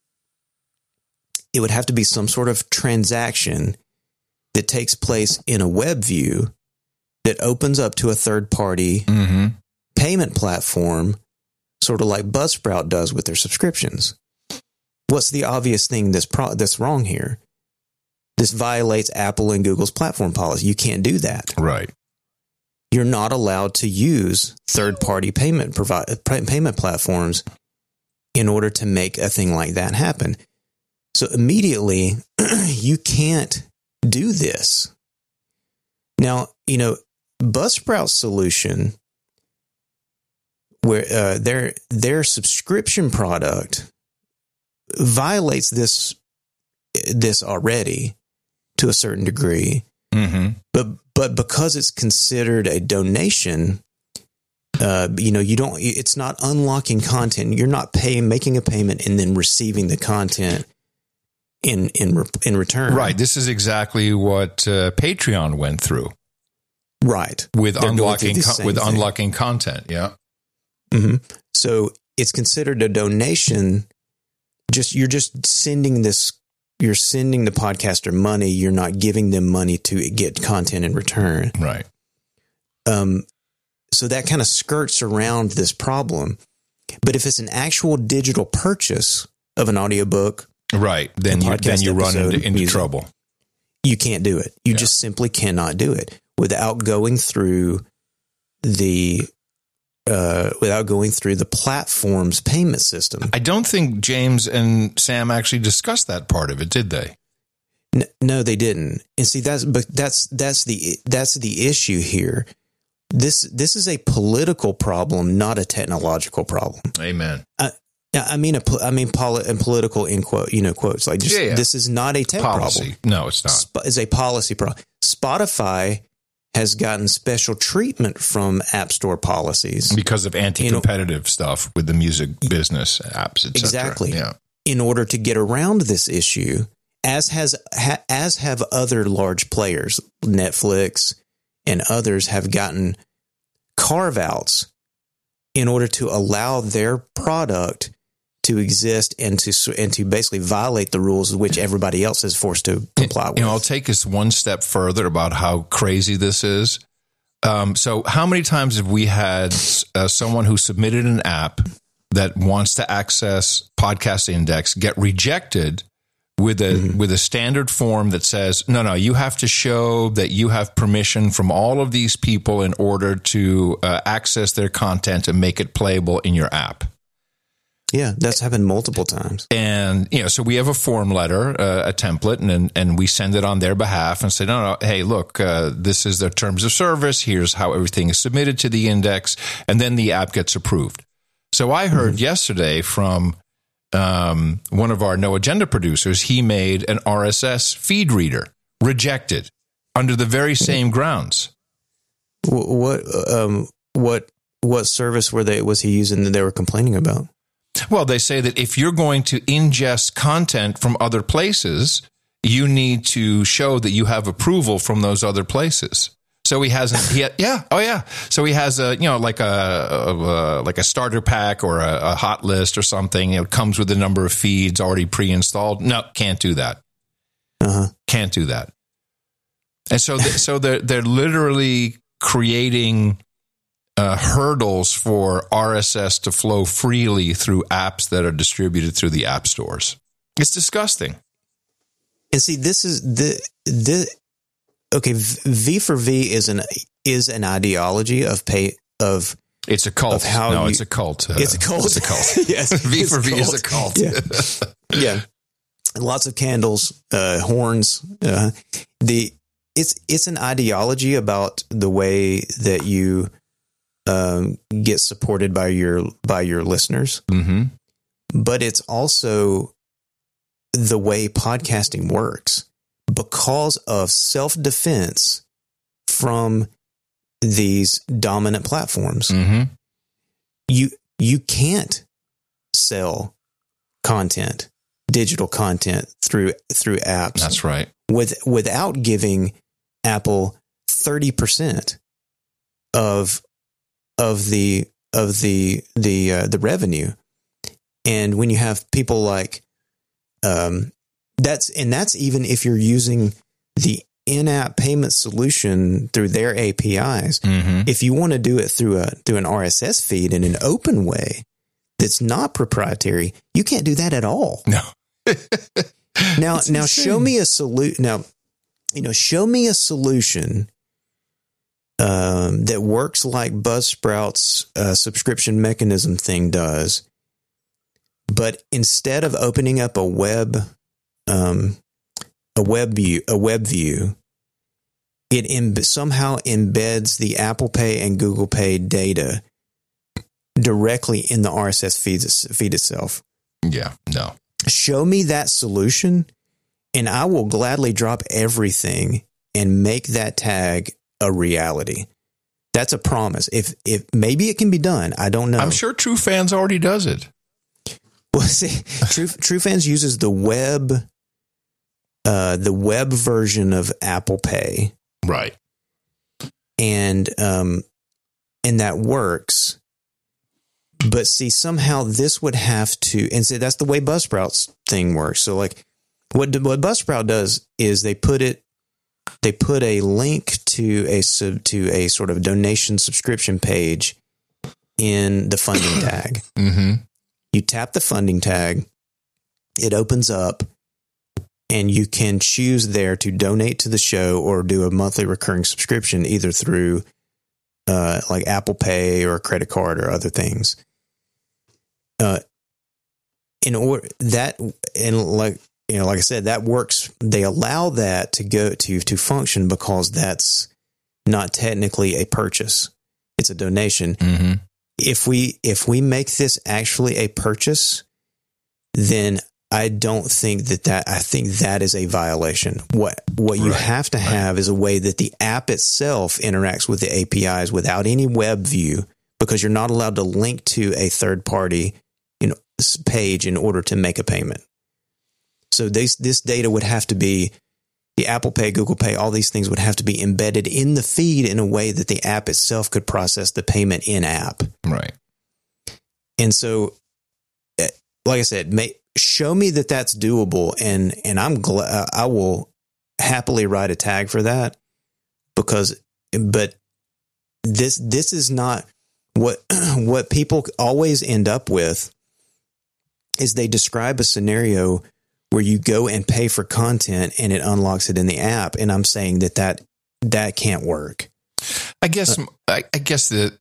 It would have to be some sort of transaction that takes place in a web view that opens up to a third-party mm-hmm. payment platform, sort of like Buzzsprout does with their subscriptions. What's the obvious thing that's pro- that's wrong here? This violates Apple and Google's platform policy. You can't do that. Right. You're not allowed to use third-party payment provi- payment platforms in order to make a thing like that happen. So immediately, you can't do this. Now, you know, Buzzsprout's solution, where uh, their their subscription product violates this this already to a certain degree, mm-hmm. but but because it's considered a donation, uh, you know, you don't. It's not unlocking content. You're not paying, making a payment, and then receiving the content in in in return. Right. This is exactly what uh, Patreon went through. Right. With They're unlocking co- with thing. unlocking content. Yeah. Mm-hmm. So it's considered a donation. Just you're just sending this. You're sending the podcaster money. You're not giving them money to get content in return. Right. Um. So that kind of skirts around this problem. But if it's an actual digital purchase of an audiobook, right, then you then you run into, into music, trouble. You can't do it. You yeah. just simply cannot do it without going through the uh, without going through the platform's payment system. I don't think James and Sam actually discussed that part of it, did they? No, no they didn't. And see, that's but that's that's the that's the issue here. This this is a political problem, not a technological problem. Amen. I, I mean, a, I mean, poli- and political in quote, you know, quotes like just, yeah, yeah. this is not a tech policy. problem. No, it's not. Sp- it's a policy problem. Spotify has gotten special treatment from App Store policies because of anti-competitive you know, stuff with the music business apps, et cetera. Exactly. Yeah. In order to get around this issue, as has ha, as have other large players, Netflix and others have gotten carve-outs in order to allow their product to exist and to and to basically violate the rules of which everybody else is forced to comply with. You know, I'll take us one step further about how crazy this is. Um, so how many times have we had uh, someone who submitted an app that wants to access Podcast Index get rejected with a mm-hmm. with a standard form that says, no, no, you have to show that you have permission from all of these people in order to uh, access their content and make it playable in your app. Yeah, that's happened multiple times. And, you know, so we have a form letter, uh, a template, and and we send it on their behalf and say, no, no, hey, look, uh, this is the terms of service. Here's how everything is submitted to the index. And then the app gets approved. So I heard mm-hmm. yesterday from um, one of our No Agenda producers, he made an R S S feed reader rejected under the very same grounds. What um, what what service were they was he using that they were complaining about? Well, they say that if you're going to ingest content from other places, you need to show that you have approval from those other places. So he has, he ha, yeah, oh yeah. So he has a, you know, like a, a, a like a starter pack or a, a hot list or something. It comes with a number of feeds already pre-installed. No, can't do that. Uh-huh. Can't do that. And so, th- so they're they're literally creating uh, hurdles for R S S to flow freely through apps that are distributed through the app stores. It's disgusting. And see, this is the the. Okay, V for V is an is an ideology of pay of it's a cult. Of how no, you, it's a cult. Uh, it's a cult. It's a cult. Yes, V for V cult. is a cult. Yeah, yeah. Lots of candles, uh, horns. Uh, the it's it's an ideology about the way that you um, get supported by your by your listeners, mm-hmm. but it's also the way podcasting works. Because of self-defense from these dominant platforms, mm-hmm. you you can't sell content, digital content through through apps. That's right. With without giving Apple thirty percent of of the of the the uh, the revenue, and when you have people like um. That's and that's even if you're using the in-app payment solution through their A P Is. Mm-hmm. If you want to do it through a through an R S S feed in an open way that's not proprietary, you can't do that at all. No. now, It's now insane. show me a solution. Now, you know, show me a solution um, that works like Buzzsprout's uh, subscription mechanism thing does, but instead of opening up a web Um, a web view, a web view, it Im- somehow embeds the Apple Pay and Google Pay data directly in the R S S feed, feed itself. Yeah, no. Show me that solution, and I will gladly drop everything and make that tag a reality. That's a promise. If if maybe it can be done, I don't know. I'm sure True Fans already does it. Well, see, True True Fans uses the web. Uh, the web version of Apple Pay, Right. and um, and that works. But see, somehow this would have to, and see, that's the way Buzzsprout's thing works. So, like, what what Buzzsprout does is they put it, they put a link to a sub to a sort of donation subscription page in the funding tag. Mm-hmm. You tap the funding tag, it opens up. And you can choose there to donate to the show or do a monthly recurring subscription, either through uh, like Apple Pay or a credit card or other things. Uh, in order that, and like you know, like I said, that works. They allow that to go to to function because that's not technically a purchase; it's a donation. Mm-hmm. If we if we make this actually a purchase, then I don't think that that, I think that is a violation. What, what you Right, have to right. have is a way that the app itself interacts with the A P Is without any web view, because you're not allowed to link to a third party, you know, s- page in order to make a payment. So this, this data would have to be the Apple Pay, Google Pay, all these things would have to be embedded in the feed in a way that the app itself could process the payment in app. Right. And so, eh, like I said, make, show me that that's doable, and and I'm glad I will happily write a tag for that, because, but this this is not what what people always end up with is they describe a scenario where you go and pay for content and it unlocks it in the app, and I'm saying that that that can't work. I guess I, I guess that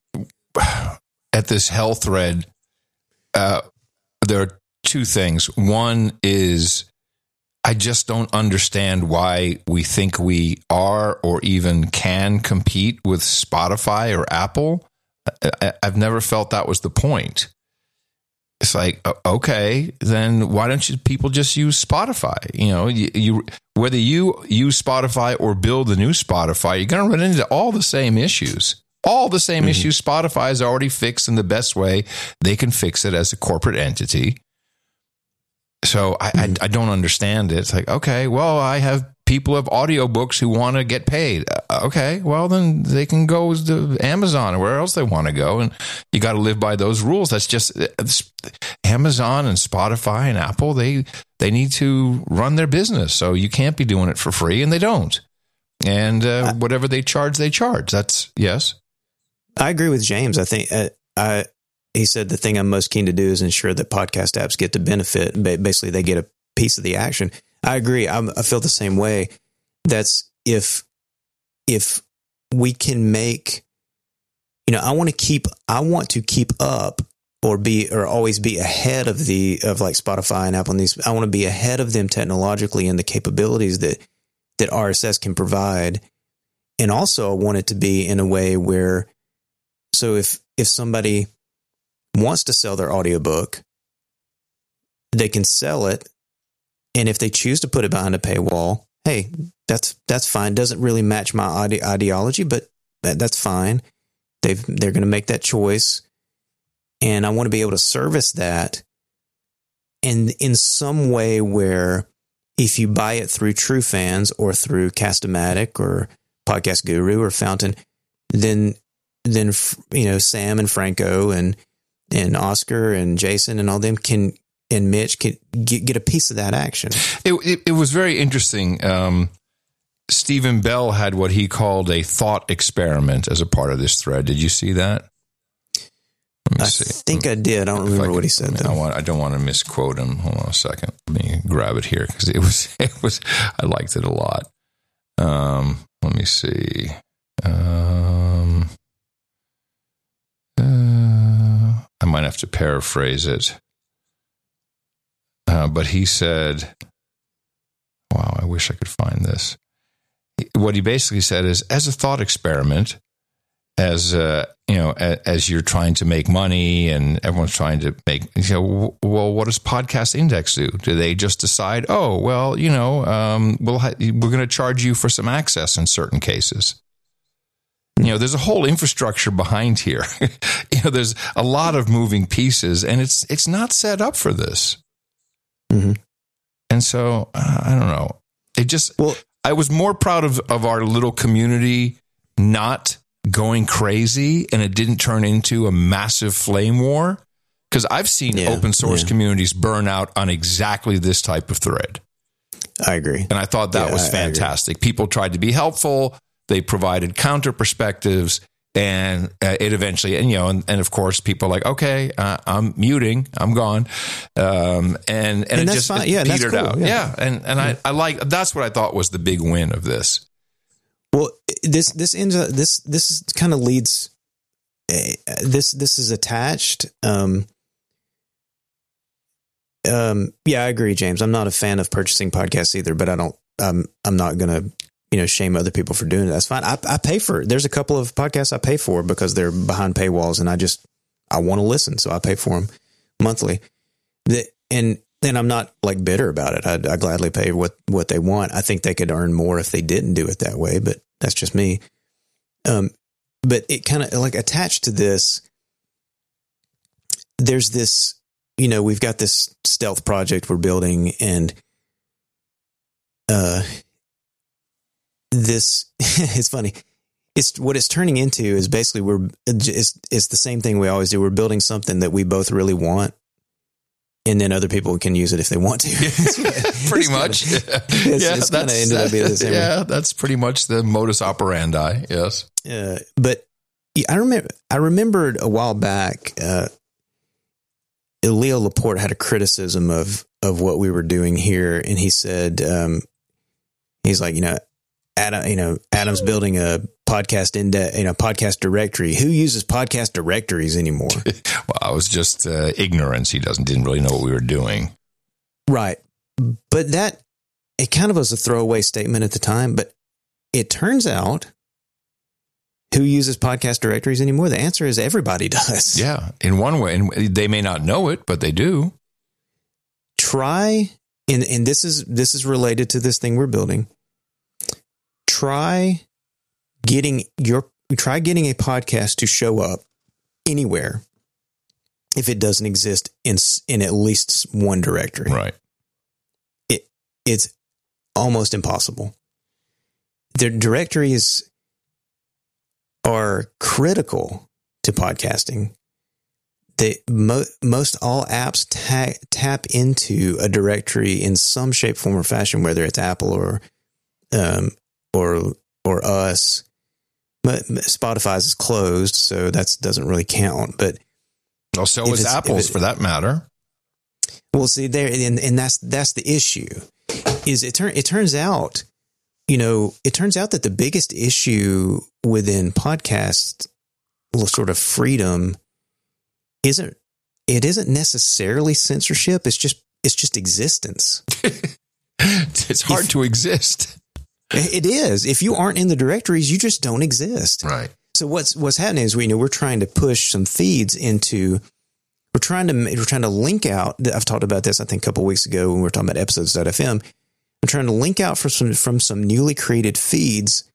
at this hell thread, uh, there are two things. One is I just don't understand why we think we are or even can compete with Spotify or Apple. I, I've never felt that was the point. It's like, okay, then why don't you people just use Spotify? You know, you, you whether you use Spotify or build a new Spotify, you're going to run into all the same issues. All the same mm-hmm. issues Spotify is already fixed in the best way they can fix it as a corporate entity. So I, I, I don't understand it. It's like, okay, well, I have people have audiobooks who want to get paid. Uh, okay, well, then they can go to Amazon or where else they want to go. And you got to live by those rules. That's just it's, Amazon and Spotify and Apple, they they need to run their business. So you can't be doing it for free, and they don't. And uh, whatever they charge, they charge. That's, yes. I agree with James. I think uh, I he said the thing I'm most keen to do is ensure that podcast apps get to benefit. Basically, they get a piece of the action. I agree. I'm, I feel the same way. That's if if we can make, you know, I want to keep, I want to keep up or be or always be ahead of the of like Spotify and Apple and these. I want to be ahead of them technologically and the capabilities that that R S S can provide, and also I want it to be in a way where, so if if somebody wants to sell their audiobook, they can sell it. And if they choose to put it behind a paywall, hey, that's that's fine. Doesn't really match my ide- ideology, but that, that's fine. They've they're going to make that choice, and I want to be able to service that, and in some way where if you buy it through True Fans or through Castamatic or Podcast Guru or Fountain, then then you know Sam and Franco and and Oscar and Jason and all them can. And Mitch can get, get a piece of that action. It, it, it was very interesting. Um, Stephen Bell had what he called a thought experiment as a part of this thread. Did you see that? I see. think I did. I don't remember I what he said. I, mean, though. I, want, I don't want to misquote him. Hold on a second. Let me grab it here because it was. It was. I liked it a lot. Um, let me see. Um, uh, I might have to paraphrase it. Uh, but he said, wow, I wish I could find this. What he basically said is, as a thought experiment, as uh, you know, as, as you're trying to make money and everyone's trying to make, you know, well, what does Podcast Index do? Do they just decide, oh, well, you know, um, we'll ha- we're going to charge you for some access in certain cases? You know, there's a whole infrastructure behind here. You know, there's a lot of moving pieces, and it's it's not set up for this. Mm-hmm. And so, uh, I don't know. It just, well, I was more proud of, of our little community not going crazy and it didn't turn into a massive flame war. Because I've seen yeah, open source yeah. communities burn out on exactly this type of thread. I agree. And I thought that yeah, was fantastic. People tried to be helpful. They provided counter perspectives. And uh, it eventually, and you know, and, and of course, people are like, okay, uh, I'm muting, I'm gone, um, and and, and it just it yeah, petered cool. out, yeah. yeah. And and yeah. I, I like that's what I thought was the big win of this. Well, this this ends up, this this is kind of leads uh, this this is attached. Um, um, yeah, I agree, James. I'm not a fan of purchasing podcasts either, but I don't. Um, I'm not gonna. You know, shame other people for doing it. That's fine. I, I pay for it. There's a couple of podcasts I pay for because they're behind paywalls, and I just I want to listen, so I pay for them monthly. The, and then I'm not like bitter about it. I, I gladly pay what what they want. I think they could earn more if they didn't do it that way, but that's just me. Um, but it kind of like attached to this. There's this, you know, we've got this stealth project we're building, and uh. This it's funny. It's what it's turning into is basically we're it's, it's the same thing we always do. We're building something that we both really want, and then other people can use it if they want to. Pretty much. Kinda, it's, yeah, it's that's ended up being the same yeah, way. That's pretty much the modus operandi. Yes. Uh, but I remember I remembered a while back. Uh, Leo Laporte had a criticism of of what we were doing here, and he said, um, he's like, you know. Adam, you know, Adam's building a podcast index, you know, podcast directory. Who uses podcast directories anymore? Well, it was just uh, ignorance. He doesn't didn't really know what we were doing. Right. But that, it kind of was a throwaway statement at the time, but it turns out who uses podcast directories anymore? The answer is everybody does. Yeah. In one way, and they may not know it, but they do. Try, and, and this is, this is related to this thing we're building. Try getting your try getting a podcast to show up anywhere if it doesn't exist in in at least one directory. Right. It it's almost impossible. Their directories are critical to podcasting. They, mo- most all apps ta- tap into a directory in some shape, form, or fashion, whether it's Apple or um, or or us. Spotify's is closed, so that doesn't really count. But well, so is Apple's, it, for that matter. Well, see there, and, and that's that's the issue. Is it turn it turns out, you know, it turns out that the biggest issue within podcast sort of freedom isn't it isn't necessarily censorship. It's just it's just existence. It's hard if, to exist. It is. If you aren't in the directories, you just don't exist. Right. So what's what's happening is we you know we're trying to push some feeds into we're trying to we're trying to link out. I've talked about this I think a couple of weeks ago when we were talking about episodes dot f m. I'm trying to link out from some from some newly created feeds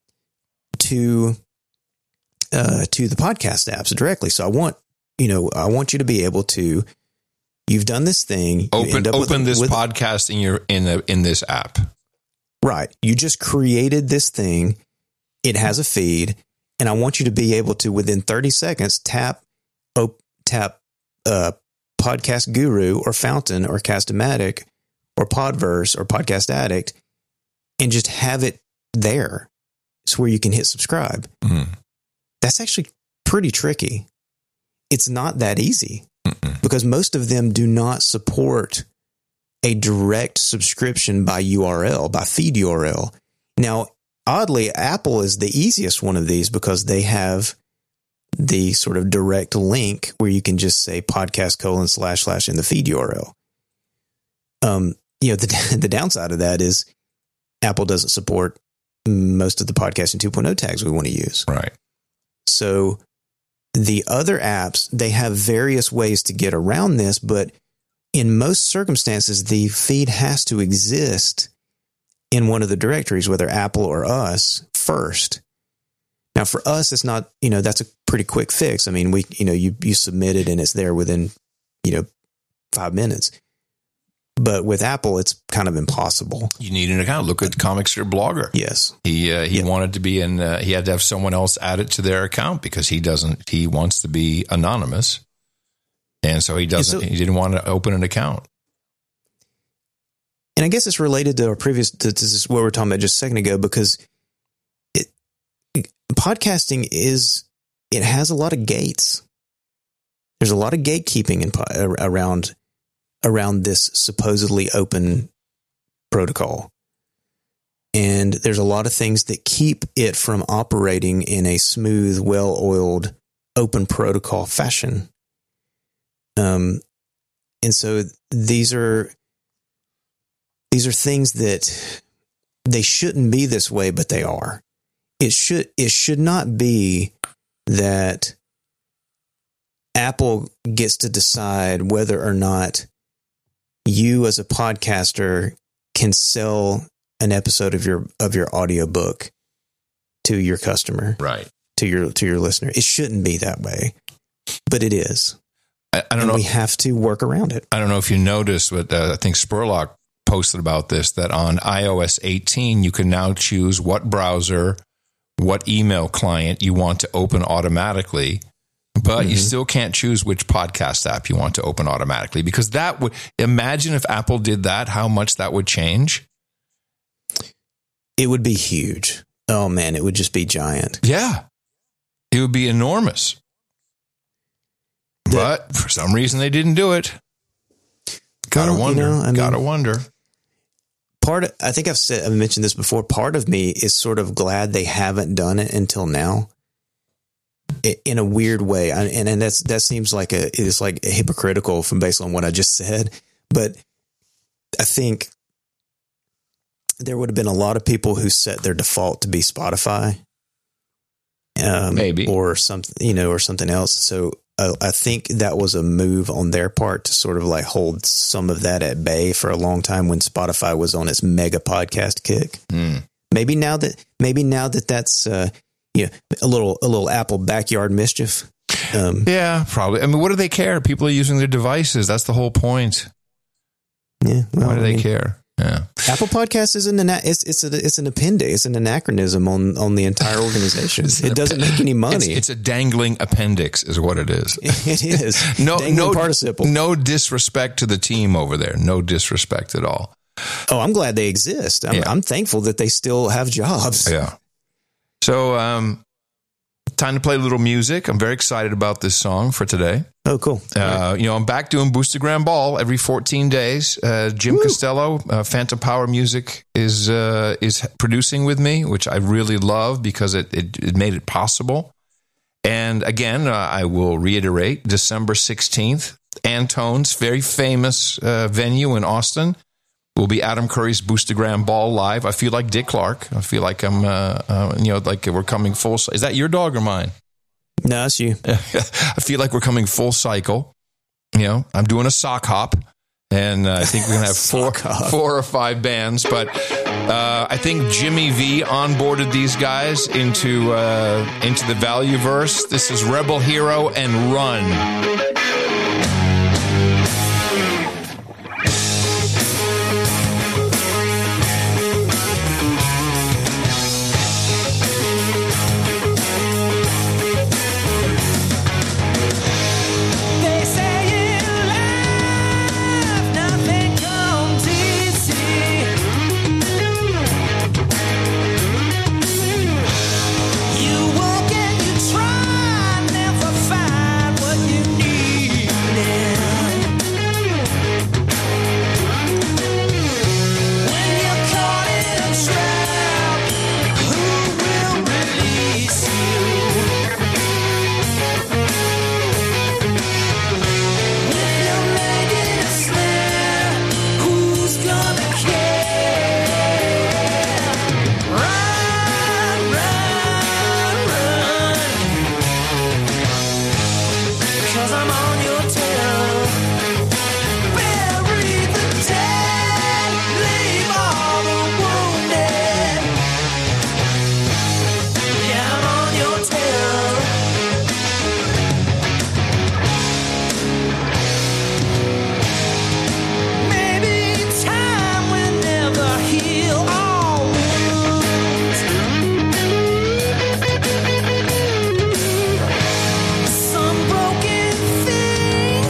to uh, to the podcast apps directly. So I want you know I want you to be able to. You've done this thing. Open open a, this with, podcast in your in the in this app. Right. You just created this thing. It has a feed, and I want you to be able to, within thirty seconds, tap, op, tap, uh, Podcast Guru or Fountain or Cast-O-Matic or Podverse or Podcast Addict, and just have it there. It's where you can hit subscribe. Mm. That's actually pretty tricky. It's not that easy Mm-mm. because most of them do not support a direct subscription by U R L, by feed U R L. Now, oddly, Apple is the easiest one of these because they have the sort of direct link where you can just say podcast colon slash slash in the feed U R L. Um, you know, the, the downside of that is Apple doesn't support most of the podcasting two point oh tags we want to use. Right. So the other apps, they have various ways to get around this, but in most circumstances, the feed has to exist in one of the directories, whether Apple or us, first. Now, for us, it's not, you know, that's a pretty quick fix. I mean, we, you know, you, you submit it and it's there within, you know, five minutes. But with Apple, it's kind of impossible. You need an account. Look at Comicsir Blogger. Yes. He uh, he yep. wanted to be in, uh, he had to have someone else add it to their account because he doesn't, he wants to be anonymous. And so he doesn't, so, he didn't want to open an account. And I guess it's related to our previous, to, to this, what we were talking about just a second ago, because it, podcasting is, it has a lot of gates. There's a lot of gatekeeping in, around, around this supposedly open protocol. And there's a lot of things that keep it from operating in a smooth, well-oiled, open protocol fashion. Um, and so these are, these are things that they shouldn't be this way, but they are. It should, it should not be that Apple gets to decide whether or not you as a podcaster can sell an episode of your, of your audiobook to your customer, right? To your, to your listener. It shouldn't be that way, but it is. I, I don't and know. We have to work around it. I don't know if you noticed, but uh, I think Spurlock posted about this, that on i O S eighteen, you can now choose what browser, what email client you want to open automatically, but mm-hmm. you still can't choose which podcast app you want to open automatically, because that would, imagine if Apple did that, how much that would change. It would be huge. Oh man, it would just be giant. Yeah. It would be enormous. But for some reason they didn't do it. Gotta well, wonder. You know, I mean, Gotta wonder. Part of, I think I've said I've mentioned this before. Part of me is sort of glad they haven't done it until now. It, in a weird way, I, and and that's that seems like a it's like hypocritical from based on what I just said. But I think there would have been a lot of people who set their default to be Spotify, um, maybe or something, you know, or something else. So. I think that was a move on their part to sort of like hold some of that at bay for a long time when Spotify was on its mega podcast kick. Mm. Maybe now that maybe now that that's uh, you know, a little a little Apple backyard mischief. Um, yeah, probably. I mean, what do they care? People are using their devices. That's the whole point. Yeah. Well, Why do I they mean, care? Yeah. Apple Podcasts is an ana- it's it's a, it's an appendix, it's an anachronism on on the entire organization. It doesn't make any money. It's, it's a dangling appendix, is what it is. It is. No, Dangling no participle. No disrespect to the team over there. No disrespect at all. Oh, I'm glad they exist. I'm, Yeah. I'm thankful that they still have jobs. Yeah. So, um, time to play a little music. I'm very excited about this song for today. Oh, cool. Uh, you know, I'm back doing Boostergram Ball every fourteen days. Uh, Jim Woo. Costello, uh, Phantom Power Music, is uh, is producing with me, which I really love because it, it, it made it possible. And again, uh, I will reiterate, December sixteenth, Antone's, very famous uh, venue in Austin, will be Adam Curry's Boostergram Ball live. I feel like Dick Clark. I feel like I'm, uh, uh, you know, like we're coming full. Is that your dog or mine? No, it's you. I feel like we're coming full cycle. You know, I'm doing a sock hop, and uh, I think we're gonna have four, four or five bands. But uh, I think Jimmy V onboarded these guys into uh, into the Valueverse. This is Rebel Hero and Run. They say in life nothing comes easy. You work and you try, never find what you need. When you're caught in a trap, who will release you? When you're made in a snare, who's gonna care? Run, run, run, 'cause I'm on your tail. Bury the dead, leave all the wounded. Yeah, I'm on your tail. Maybe time will never heal all wounds. Some broken thing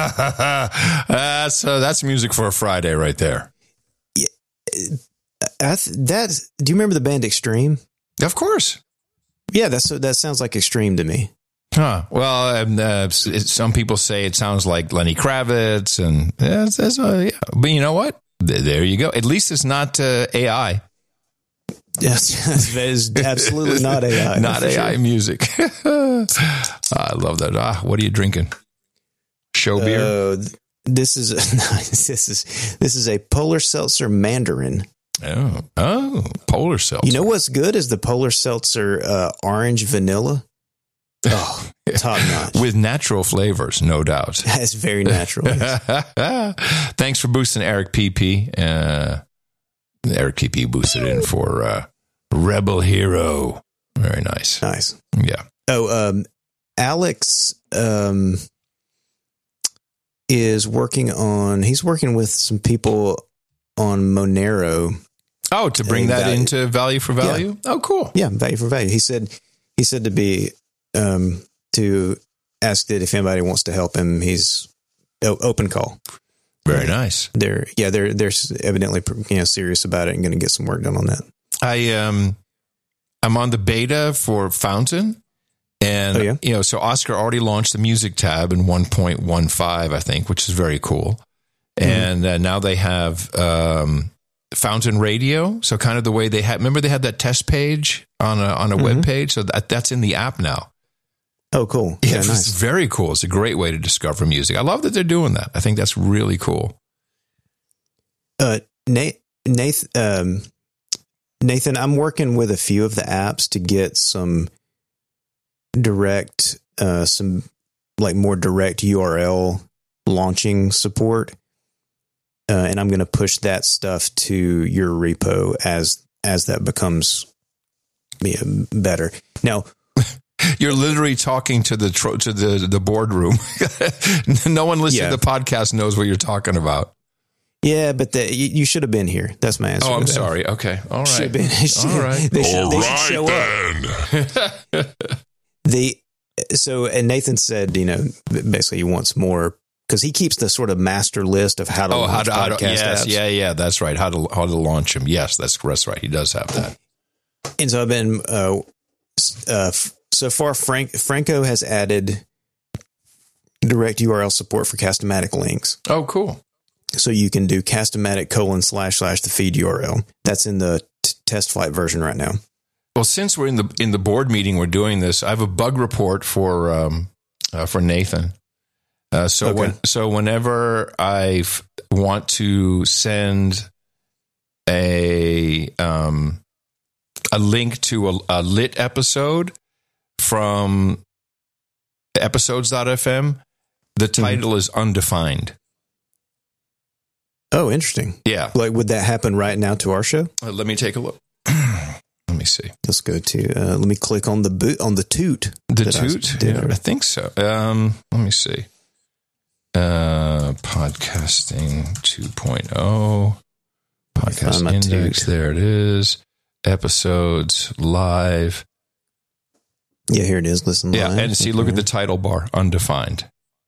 that's uh, that's music for a Friday right there. I th- that, do you remember the band Extreme? Of course. Yeah, that's that sounds like Extreme to me. Huh. Well, um, uh, s- some people say it sounds like Lenny Kravitz, and yeah, it's, it's, uh, yeah. But you know what? Th- There you go. At least it's not uh, A I. Yes, that is absolutely not A I. Not for A I sure. music. I love that. Ah, what are you drinking? Show beer? Uh, th- this is this is this is a Polar Seltzer Mandarin. oh, oh, Polar Seltzer. You know what's good is the Polar Seltzer uh, Orange Vanilla. Oh, top notch. With natural flavors, no doubt. That's very natural. Thanks for boosting Eric P P. Uh, Eric P P boosted in for uh, Rebel Hero. Very nice. Nice. Yeah. Oh, um, Alex um, is working on. He's working with some people on Monero. Oh, to bring Uh, that value. into value for value? Oh, cool. Yeah, value for value. He said. He said to be um, to ask that if anybody wants to help him, he's o- open call. Very nice. They're yeah, they're they're evidently you know serious about it and going to get some work done on that. I um, I'm on the beta for Fountain, and Oh, yeah? you know, so Oscar already launched the music tab in one point one five, I think, which is very cool. Mm-hmm. And uh, now they have um, Fountain Radio. So kind of the way they had. Remember, they had that test page on a on a Mm-hmm. web page. So that that's in the app now. Oh, cool. Yeah, Yeah, it's nice. very cool. It's a great way to discover music. I love that they're doing that. I think that's really cool. Uh, Nate, Nathan, um, Nathan, I'm working with a few of the apps to get some direct, uh, some like more direct U R L launching support. Uh, and I'm going to push that stuff to your repo as, as that becomes yeah, better. Now, You're literally talking to the tro- to the the boardroom. No one listening Yeah. to the podcast knows what you're talking about. yeah, but the, you, you should have been here. That's my answer. Oh, to I'm that. sorry. Okay, all right. Should have been. Should, All right. They should, they should show up. The so and Nathan said, you know, basically he wants more because he keeps the sort of master list of how to Oh, launch how to, how podcast to yes, apps. yeah, yeah, that's right. How to how to launch him? Yes, that's that's right. He does have that. And so I've been uh, uh, so far. Frank Franco has added direct U R L support for Castamatic links, Oh, cool. so you can do Castamatic colon slash slash the feed U R L. That's in the t- test flight version right now. Well, since we're in the in the board meeting, we're doing this. I have a bug report for um uh, for Nathan. Uh, so Okay. when so whenever I f- want to send a um a link to a, a lit episode from episodes dot f m, the title is undefined. Oh, interesting. Yeah. Like, would that happen right now to our show? Uh, let me take a look. Let me see. Let's go to. Uh, let me click on the boot on the toot. The that I toot? did Yeah, already. I think so. Um, let me see. Uh, podcasting two point oh. Podcast Find my index. toot. There it is. Episodes live. Yeah, here it is. Listen Yeah. live. And see, look at Okay. the title bar, undefined.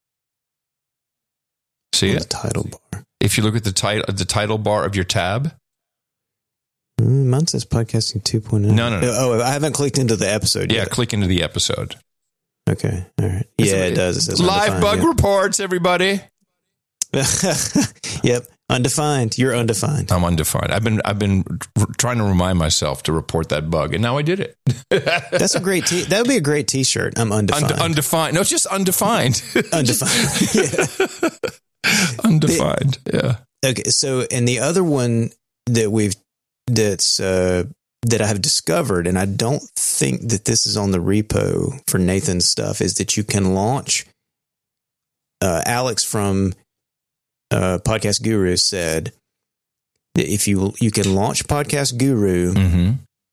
See On it? the title bar. If you look at the title, the title bar of your tab. Mm, mine says podcasting two point oh. No, no, no. Oh, I haven't clicked into the episode Yeah. yet. Click into the episode. Okay. All right. Yeah, it does. It says Live undefined, bug reports, everybody. yeah. Yep. Undefined. You're undefined. I'm undefined. I've been I've been r- trying to remind myself to report that bug, and now I did it. That's a great t that would be a great t shirt. I'm undefined. Und- undefined. No, it's just undefined. undefined. Yeah. Undefined. Yeah. Okay. So, and the other one that we've, that's, uh, that I have discovered, and I don't think that this is on the repo for Nathan's stuff, is that you can launch. Uh, Alex from uh, Podcast Guru said that if you you can launch Podcast Guru Mm-hmm.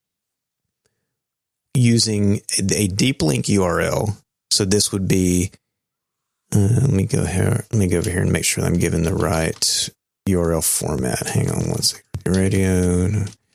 using a deep link U R L. So this would be. Uh, let me go here. Let me go over here and make sure I'm giving the right U R L format. Hang on one second. Radio.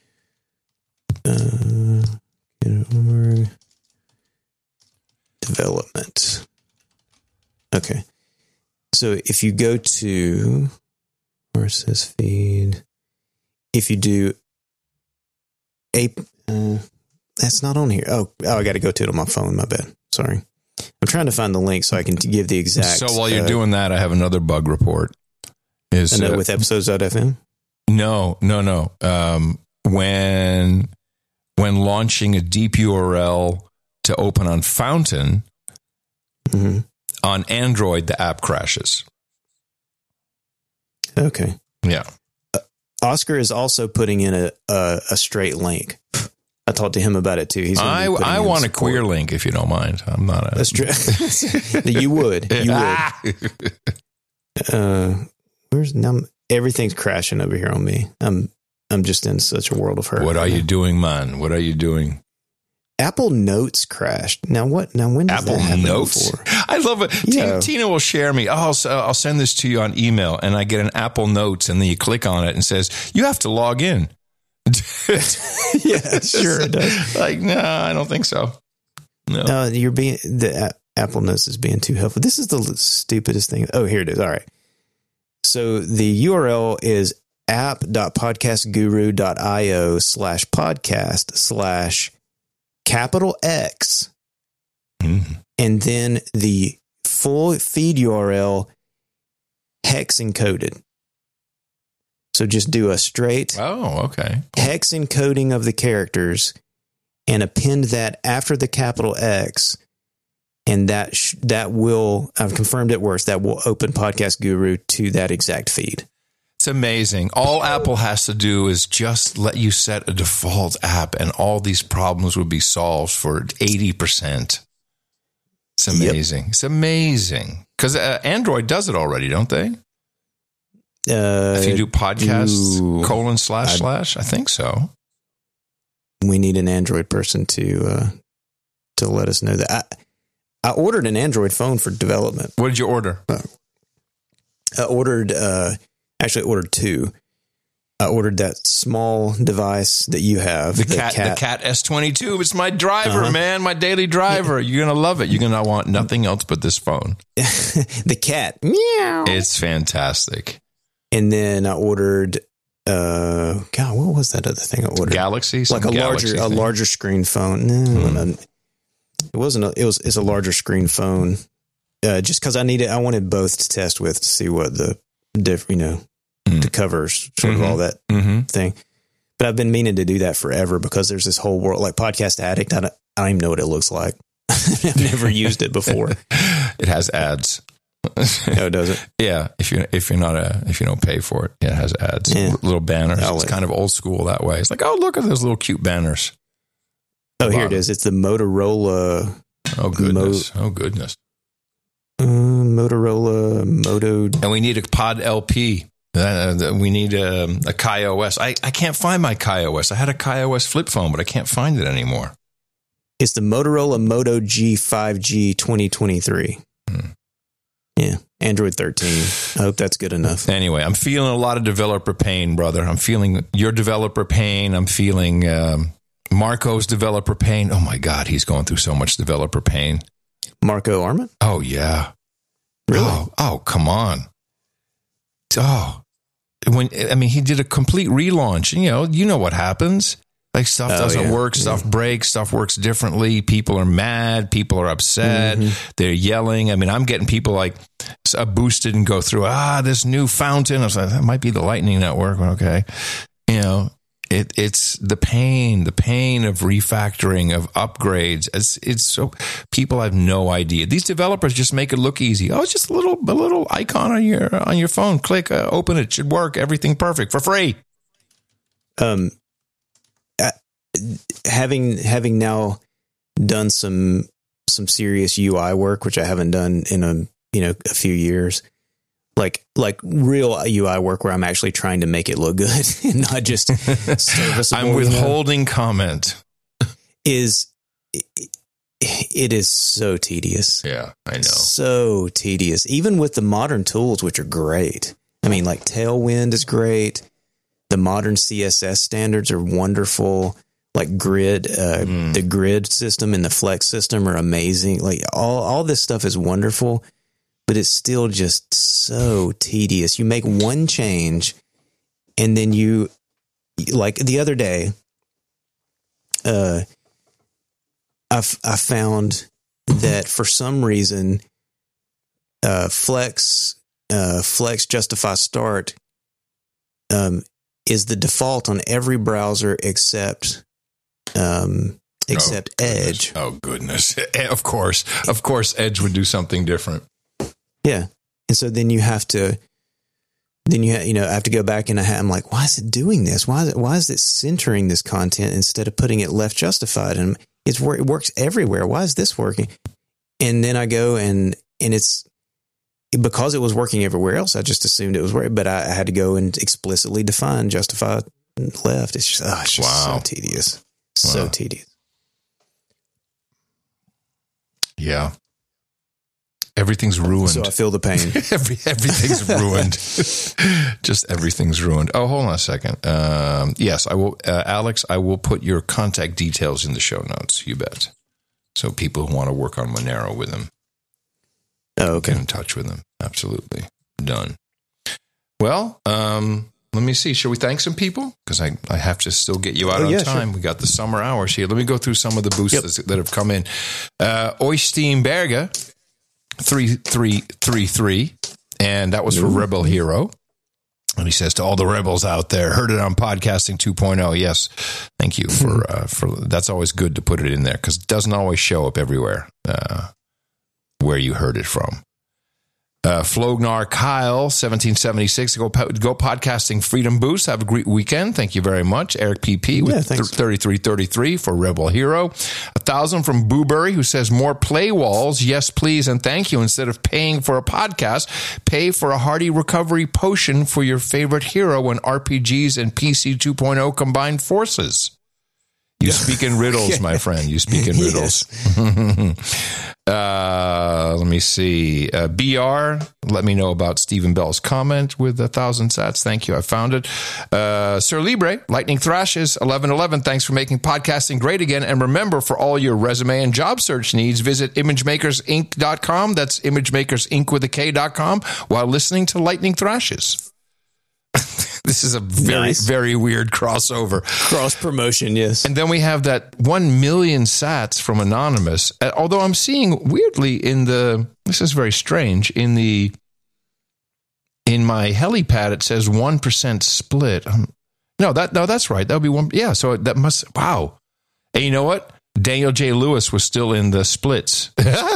Uh, org, development. Okay. so if you go to, where's this feed? If you do a, uh, that's not on here. Oh, oh, I got to go to it on my phone. My bad. Sorry. I'm trying to find the link so I can give the exact. So while you're uh, doing that, I have another bug report. Is I know, uh, with episodes dot f m? No, no, no. Um, when when launching a deep U R L to open on Fountain, Mm-hmm. on Android, the app crashes. Okay. Yeah. Oscar is also putting in a a, a straight link. I talked to him about it too. He's gonna I, be putting I in want a support. queer link if you don't mind. I'm not a. That's true. You would. You would. Uh, where's now? Everything's crashing over here on me. I'm I'm just in such a world of hurt. What right are you now. doing, man? What are you doing? Apple Notes crashed. Now what? Now when does Apple that happen Notes. before? I love it. Yeah. Tina, Tina will share me. Oh, I'll, I'll send this to you on email, and I get an Apple Notes, and then you click on it and says you have to log in. Yeah, sure it does. Like, no, I don't think so. No. No, you're being the a- Apple Notes is being too helpful. This is the stupidest thing. Oh, here it is. All right. So the U R L is app.podcastguru.io slash podcast slash capital X. Mm. And then the full feed U R L hex encoded. So just do a straight Oh, okay. hex encoding of the characters and append that after the capital X. And that sh- that will, I've confirmed it works, that will open Podcast Guru to that exact feed. It's amazing. All Apple has to do is just let you set a default app, and all these problems would be solved for eighty percent. It's amazing. Yep. It's amazing. Because uh, Android does it already, don't they? Uh, If you do podcast ooh, colon slash I- slash, I think so. We need an Android person to uh, to let us know that. I, I ordered an Android phone for development. What did you order? I ordered, uh, actually ordered two. I ordered that small device that you have. The, cat, the Cat S twenty-two. It's my driver, Uh-huh. man. My daily driver. You're going to love it. You're going to want nothing else but this phone. The cat. Meow. It's fantastic. And then I ordered, uh, God, what was that other thing I ordered? Galaxy? Some like a Galaxy larger, a thing. larger screen phone. No, Hmm. no, it wasn't. A, it was. It's a larger screen phone. Uh, just because I needed, I wanted both to test with to see what the diff, you know, Mm. the covers, sort Mhm. of all that Mm-hmm. thing. But I've been meaning to do that forever because there's this whole world like Podcast Addict. I don't, I don't even know what it looks like. I've never used it before. It has ads. No, does it? Yeah, if you if you're not a if you don't pay for it, it has ads, Yeah. little banners. I'll It's let- kind of old school that way. It's like, oh, look at those little cute banners. Oh, here it Bottom. is. It's the Motorola, Oh goodness! oh goodness! uh, Motorola Moto. And we need a Pod L P. Uh, we need um, a KaiOS. I, I can't find my KaiOS. I had a KaiOS flip phone, but I can't find it anymore. It's the Motorola Moto G five G twenty twenty-three. Hmm. Yeah, Android thirteen. I hope that's good enough. Anyway, I'm feeling a lot of developer pain, brother. I'm feeling your developer pain. I'm feeling um, Marco's developer pain. Oh my God, he's going through so much developer pain. Marco Arment? Oh yeah. Really? Oh, oh come on. Oh, when I mean, he did a complete relaunch. You know, you know what happens. Like stuff Oh, doesn't yeah. work, stuff breaks, stuff works differently. People are mad, people are upset, Mm-hmm. they're yelling. I mean, I'm getting people like uh, boosted and go through, ah, this new fountain. I was like, that might be the Lightning Network. Okay. You know, it, it's the pain, the pain of refactoring, of upgrades. It's, it's so people have no idea. These developers just make it look easy. Oh, it's just a little, a little icon on your, on your phone. Click, uh, open it, should work. Everything perfect for free. Um, uh, having having now done some some serious U I work, which I haven't done in a you know a few years, like like real U I work where I'm actually trying to make it look good and not just serviceable. I'm you know, withholding comment. is it is so tedious. Yeah, I know. So tedious, even with the modern tools, which are great. I mean, like Tailwind is great. The modern C S S standards are wonderful. Like Grid, uh, Mm. the Grid system and the Flex system are amazing. Like all, all this stuff is wonderful. but it's still just so tedious. You make one change and then you, like the other day, uh, I I found that for some reason, uh, Flex, uh, Flex Justify Start, um, is the default on every browser except, um, except oh, Edge. Oh goodness! Of course, of course, Edge would do something different. Yeah, and so then you have to, then you ha- you know I have to go back and I ha- I'm like, why is it doing this? Why is it why is it centering this content instead of putting it left justified? And it's wor- it works everywhere. Why is this working? And then I go and and it's because it was working everywhere else. I just assumed it was working, but I, I had to go and explicitly define justify left. It's just oh, it's just Wow. so tedious, so Wow. tedious. Yeah. Everything's ruined. So I feel the pain. Every, everything's ruined. Just everything's ruined. Oh, hold on a second. Um, yes, I will. Uh, Alex, I will put your contact details in the show notes. You bet. So people who want to work on Monero with him, Oh, okay. get in touch with him. Absolutely. Done. Well, um, let me see. Shall we thank some people? Because I, I have to still get you out Oh, on yeah, time. sure. We got the summer hours here. Let me go through some of the boosts that have come in. Uh, Oystein Berge, three three three three, and that was for Rebel Hero. And he says to all the rebels out there, heard it on Podcasting two point oh. Yes, thank you for uh, for that's always good to put it in there because it doesn't always show up everywhere uh, where you heard it from. Uh, Flognar Kyle, seventeen seventy-six, go, go Podcasting Freedom Boost. Have a great weekend. Thank you very much. Eric P P with Yeah, thanks. thirty-three thirty-three for Rebel Hero. A thousand from Booberry, who says more play walls. Yes, please. And thank you. Instead of paying for a podcast, pay for a hearty recovery potion for your favorite hero when R P Gs and P C two point oh combine forces. You speak in riddles, my friend. You speak in riddles. uh, let me see. Uh, B R, let me know about Stephen Bell's comment with a thousand sats. Thank you. I found it. Uh, Sir Libre, Lightning Thrashes, eleven eleven. Thanks for making podcasting great again. And remember, for all your resume and job search needs, visit imagemakers inc dot com. That's imagemakers inc with a K dot com while listening to Lightning Thrashes. This is a very, Nice. very weird crossover. Cross promotion, yes. And then we have that one million sats from Anonymous. Uh, although I'm seeing weirdly in the, this is very strange, in the, in my helipad, it says one percent split. Um, no, that, no, that's right. That would be one. Yeah. So that must, wow. And you know what? Daniel J. Lewis was still in the splits.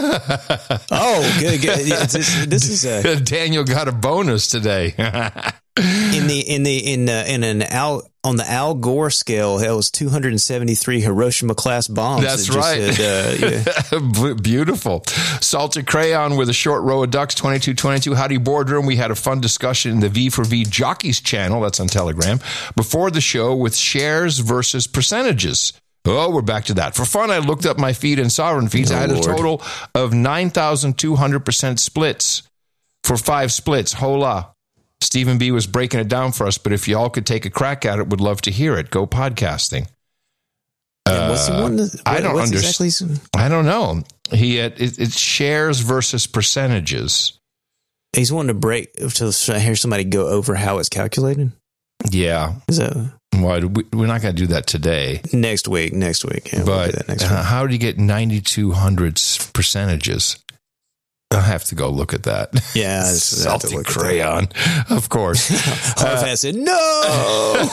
Oh, good, good. Yeah, This, this is a, Daniel got a bonus today. in the in the in uh, in an Al on the Al Gore scale. It was two hundred seventy-three Hiroshima class bombs. That's It just right. said, uh, yeah. Beautiful. Salted Crayon with a short row of ducks, twenty-two twenty-two. Howdy Boardroom. We had a fun discussion in the V for V Jockeys channel. That's on Telegram. Before the show with shares versus percentages. Oh, we're back to that. For fun, I looked up my feed in Sovereign Feeds. Oh, I had a Lord. total of nine thousand two hundred percent splits for five splits. Hola. Stephen B. was breaking it down for us, but if y'all could take a crack at it, would love to hear it. Go Podcasting. And what's the one? That, I don't what's understand. exactly- I don't know. He had, it, it's shares versus percentages. He's wanting to break to hear somebody go over how it's calculated. Yeah. Is that Well, we, we're not going to do that today. next week? Next week, yeah, we'll do But that next uh, week. how do you get ninety-two hundred percentages? I'll have to go look at that. Yeah, I just have to Salty look at that. Crayon, of course. Harv said no.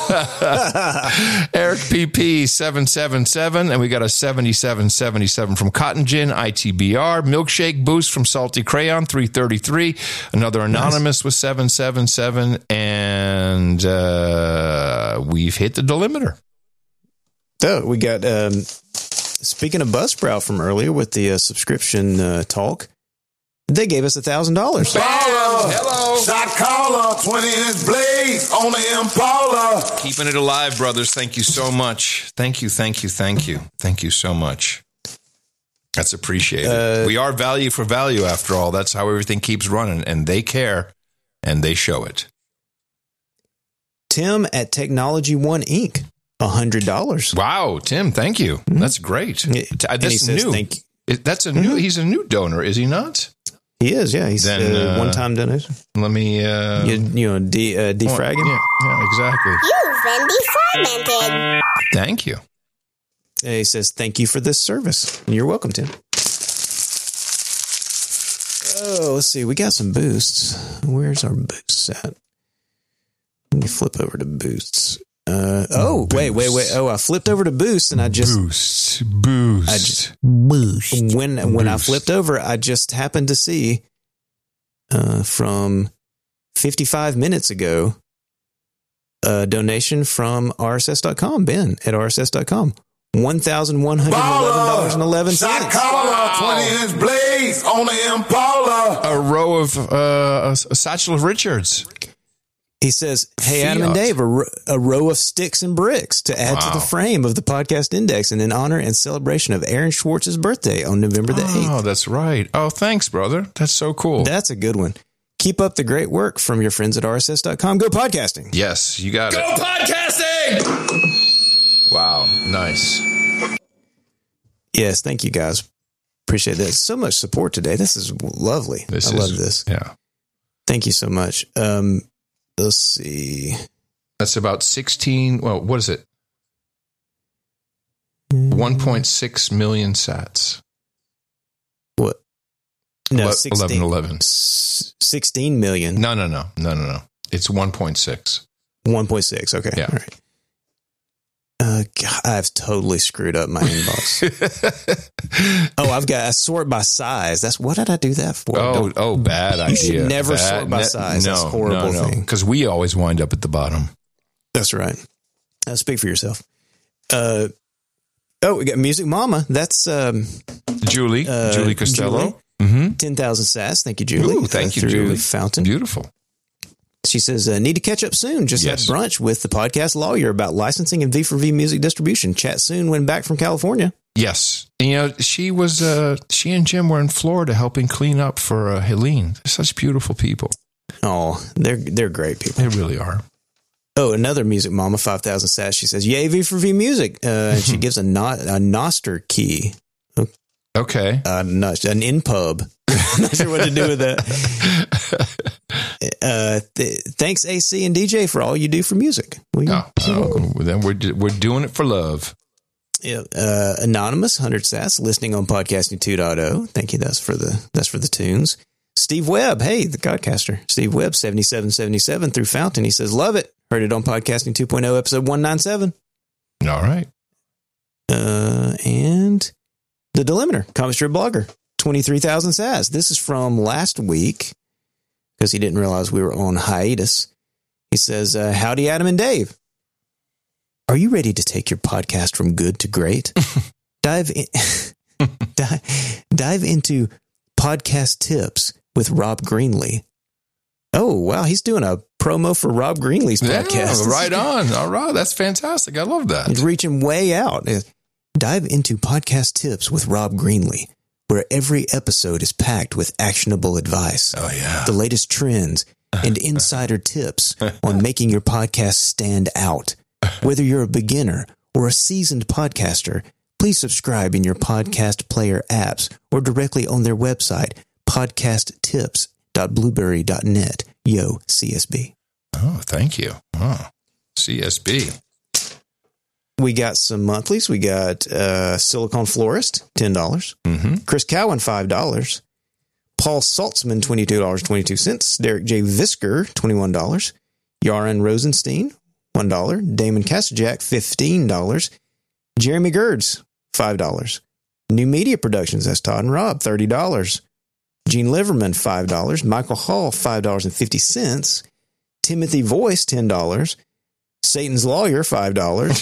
Eric P P seven seven seven, and we got a seventy-seven seventy-seven from Cotton Gin, I T B R, Milkshake Boost from Salty Crayon, three thirty-three, another Anonymous with seven seven seven, and uh, we've hit the delimiter. So we got, um, speaking of Buzzsprout from earlier with the uh, subscription uh, talk, they gave us a thousand dollars. Hello. Shot caller, twenty inch blades on the Impala. Keeping it alive, brothers. Thank you so much. Thank you, thank you, thank you. Thank you so much. That's appreciated. Uh, we are value for value, after all. That's how everything keeps running, and they care, and they show it. Tim at Technology One Incorporated, a hundred dollars. Wow, Tim, thank you. That's great. Yeah. T- uh, And he That's says, new. "Thank you." It- That's a new. He's a new donor, is he not? He is, yeah. He's Then, uh, uh, one-time donation. Let me. Uh, You, you know, de, uh, defrag him. Yeah, yeah, exactly. You've been defragmented. Thank you. And he says, thank you for this service. You're welcome, Tim. Oh, let's see. We got some boosts. Where's our boosts at? Let me flip over to boosts. Uh, oh, Boost. wait, wait, wait. Oh, I flipped over to boost and I just... Boost. Boost. I just Boost. when when I Boost. flipped over, I just happened to see uh, from fifty-five minutes ago a donation from R S S dot com, Ben at R S S dot com. one thousand one hundred eleven dollars and eleven Shot cents. collar, twenty inch blades on the Impala. A row of uh, a satchel of Richards. He says, hey, Adam and Fiat. Dave, a, ro- a row of sticks and bricks to add to Wow. the frame of the podcast index and in honor and celebration of Aaron Schwartz's birthday on November the eighth. Oh, that's right. Oh, thanks, brother. That's so cool. That's a good one. Keep up the great work from your friends at R S S dot com. Go podcasting. yes, you got Go it. podcasting! Wow, nice. Yes, thank you guys. Appreciate that. So much support today. This is lovely. This I is, love this. Yeah, Thank you so much. Um, let's see. that's about sixteen. Well, what is it? One point six million sats. What? No, Ele- sixteen, eleven eleven. s- sixteen million. No, no, no, no, no, no. It's one point six. one point six. Okay. Yeah. All right. Uh, God, I've totally screwed up my inbox. oh, I've got, I sort by size. That's, what did I do that for? Oh, Don't- oh, bad idea. You should never Bad- sort by ne- size. That's a horrible no, no, thing. because we always wind up at the bottom. That's right. Uh, speak for yourself. Uh, oh, we got Music Mama. That's, um, Julie, Uh, Julie Costello. Julie. Mm-hmm. ten thousand sats. Thank you, Julie. Ooh, thank you, through Julie. Fountain. Beautiful. She says, uh, need to catch up soon. Just Yes. had brunch with the podcast lawyer about licensing and V for V music distribution. Chat soon when back from California. Yes. And, you know, she was, uh, she and Jim were in Florida helping clean up for uh, Helene. They're such beautiful people. Oh, they're they're great people. They really are. Oh, another Music Mama, five thousand sats. She says, yay, V for V music. Uh, and she gives a, not, a Noster key. Okay. Uh, not, an in-pub. Not sure what to do with that. Uh, th- thanks, A C and D J, for all you do for music. Well, you- Oh, you're welcome. oh, then we're, we're doing it for love. Yeah, uh, Anonymous, one hundred sats, listening on Podcasting two point oh. Thank you. That's for the that's for the tunes. Steve Webb, hey, the Godcaster. Steve Webb, seventy-seven seventy-seven through Fountain. He says, love it. Heard it on Podcasting two point oh, episode one ninety-seven. All right. Uh, and the Delimiter, Comic Strip Blogger, twenty-three thousand sats. This is from last week because he didn't realize we were on hiatus. He says, uh, howdy, Adam and Dave. Are you ready to take your podcast from good to great? dive, in, dive, dive into podcast tips with Rob Greenlee. Oh, wow. He's doing a promo for Rob Greenlee's Yeah, podcast. right on. All right. That's fantastic. I love that. He's reaching way out. Dive into podcast tips with Rob Greenlee, where every episode is packed with actionable advice, Oh, yeah. the latest trends, and insider tips on making your podcast stand out. Whether you're a beginner or a seasoned podcaster, please subscribe in your podcast player apps or directly on their website, podcast tips dot blueberry dot net. Yo, C S B. Oh, thank you. Oh, C S B. We got some monthlies. We got uh, Silicon Florist, ten dollars. Mm-hmm. Chris Cowan, five dollars. Paul Saltzman, twenty-two dollars and twenty-two cents. Derek J. Visker, twenty-one dollars. Yaren Rosenstein, one dollar. Damon Castajak, fifteen dollars. Jeremy Gerds, five dollars. New Media Productions, that's Todd and Rob, thirty dollars. Gene Liverman, five dollars. Michael Hall, five dollars and fifty cents. Timothy Voice, ten dollars. Satan's Lawyer, five dollars.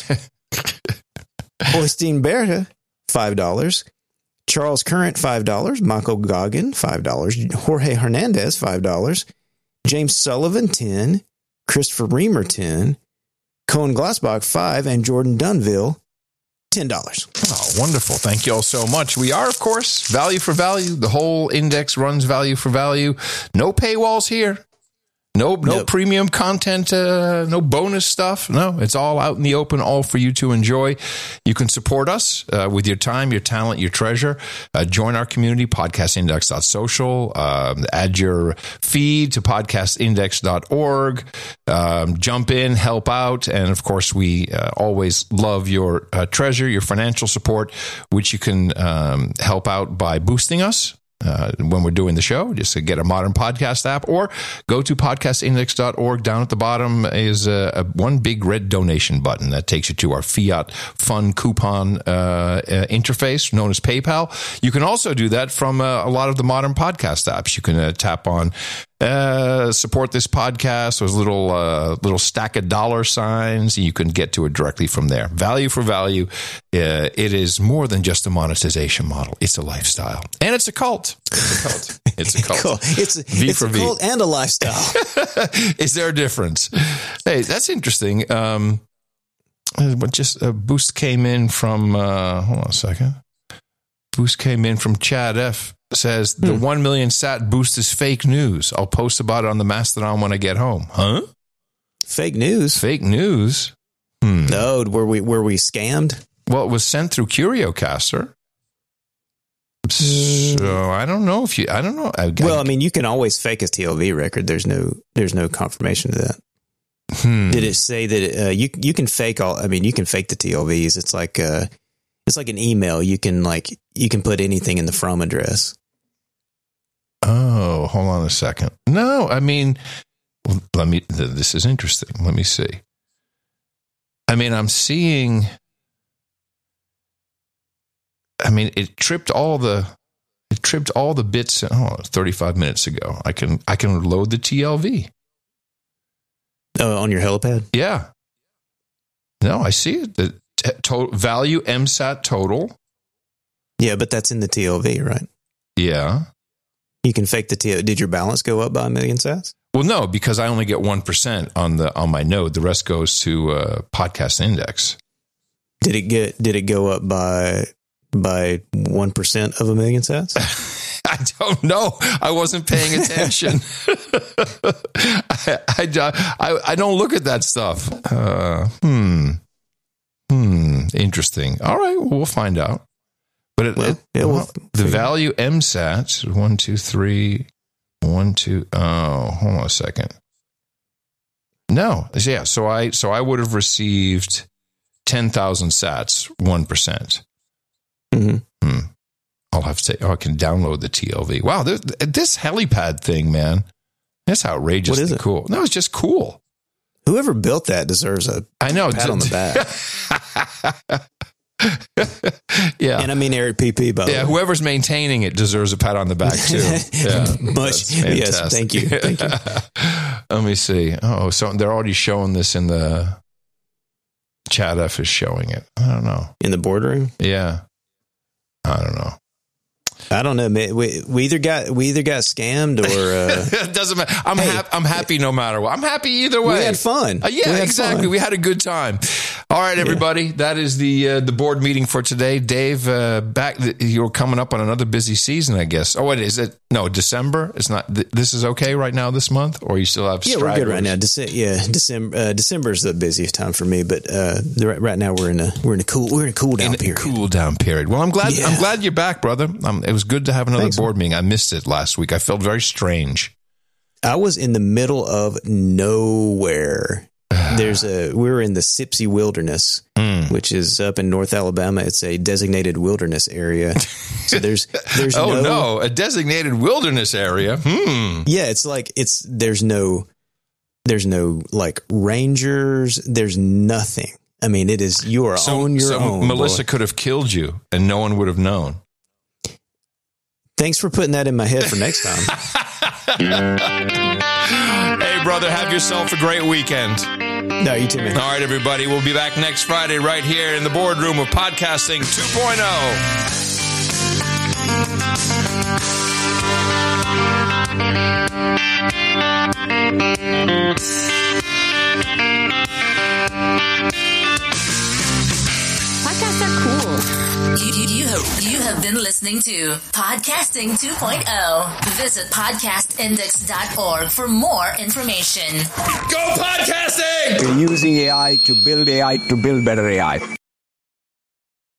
Holstein Berta, five dollars. Charles Current, five dollars. Michael Goggin, five dollars. Jorge Hernandez, five dollars. James Sullivan, ten dollars. Christopher Reamer, ten dollars. Cohen Glassbach, five dollars. And Jordan Dunville, ten dollars. Oh, wonderful. Thank you all so much. We are, of course, value for value. The whole index runs value for value. No paywalls here. No, no Nope. premium content, uh, no bonus stuff. No, it's all out in the open, all for you to enjoy. You can support us uh, with your time, your talent, your treasure. Uh, join our community, podcast index dot social. Um, add your feed to podcast index dot org. Um, jump in, help out. And of course, we uh, always love your uh, treasure, your financial support, which you can um, help out by boosting us. Uh, when we're doing the show, just to get a modern podcast app, or go to podcast index dot org. Down at the bottom is a, a one big red donation button that takes you to our Fiat Fun coupon uh, uh, interface known as PayPal. You can also do that from uh, a lot of the modern podcast apps. You can uh, tap on uh, support this podcast. There's little uh, little stack of dollar signs. You can get to it directly from there. Value for value. Uh, it is more than just a monetization model. It's a lifestyle, and it's a cult. It's a cult. It's a cult. Cool. It's, V it's for a V. cult and a lifestyle. Is there a difference? Hey, that's interesting. Um, but just a boost came in from. Uh, hold on a second. Boost came in from Chad F. Says the Hmm. one million sat boost is fake news. I'll post about it on the Mastodon when I get home. Huh? Fake news. Fake news. Hmm. No, were we were we scammed? Well, it was sent through Curiocaster. So I don't know if you. I don't know. I, Well, I mean, you can always fake a T L V record. There's no there's no confirmation to that. hmm. Did it say that uh, you you can fake all? I mean, you can fake the T L Vs. It's like uh, it's like an email. You can like you can put anything in the from address. Oh, hold on a second. No, I mean, well, let me. th- This is interesting. Let me see. I mean, I'm seeing. I mean, it tripped all the. It tripped all the bits. Oh, thirty-five minutes ago. I can I can load the T L V. Oh, on your helipad. Yeah. No, I see it. The t- to- value M SAT total. Yeah, but that's in the T L V, right? Yeah. You can fake the T L V. Did your balance go up by a million sats? Well, no, because I only get one percent on the on my node. The rest goes to uh, Podcast Index. Did it get? Did it go up by by one percent of a million sats? I don't know. I wasn't paying attention. I, I, I, I don't look at that stuff. Uh, hmm. Hmm. Interesting. All right. Well, we'll find out. But it, Well, it, yeah, we'll well, the figure- value M SAT, one, two, three, one, two. Oh, hold on a second. No. Yeah. So I, so I would have received ten thousand sats, one percent. Mm-hmm. Hmm. I'll have to. Oh, I can download the T L V. Wow, this, this helipad thing, man, that's outrageously What is it? cool. No, it's just cool. Whoever built that deserves a I know. pat on the back. Yeah, And I mean Eric P P, by the yeah. way. Whoever's maintaining it deserves a pat on the back too. Yeah, Much. that's Yes. fantastic. Thank you. Thank you. Let me see. Oh, so they're already showing this in the chat. F is showing it. I don't know. In the boardroom? Yeah, I don't know. I don't know. man. We, we either got we either got scammed or uh, It doesn't matter. I'm Hey. happy. I'm happy no matter what. I'm happy either way. we had fun. Uh, yeah, We had exactly. fun. We had a good time. All right, everybody. That is the uh, the board meeting for today. Dave, uh, back. You're coming up on another busy season, I guess. Oh, what is it? No, December. It's not. Th- this is okay right now this month, or you still have? Yeah, we're good right stragglers? now. Dece- yeah, December. Uh, December is the busiest time for me, but uh, the, right- right now we're in a we're in a cool we're in a cool down In a period. cool down period. Well, I'm glad. Yeah. I'm glad you're back, brother. Um, it was good to have another Thanks. board meeting. I missed it last week. I felt very strange. I was in the middle of nowhere. There's a we were in the Sipsey Wilderness, Mm. which is up in North Alabama. It's a designated wilderness area. So there's there's Oh no, no, a designated wilderness area. Hmm. Yeah, it's like it's there's no there's no like rangers. There's nothing. I mean, it is you are So, on your so own. Melissa boy. could have killed you, and no one would have known. Thanks for putting that in my head for next time. Hey, brother, have yourself a great weekend. No, you too, man. All right, everybody. We'll be back next Friday right here in the boardroom of Podcasting two point oh. Podcasts are cool. You, you, you have, you have been listening to Podcasting two point oh. Visit podcast index dot org for more information. Go podcasting! We're using A I to build A I to build better A I.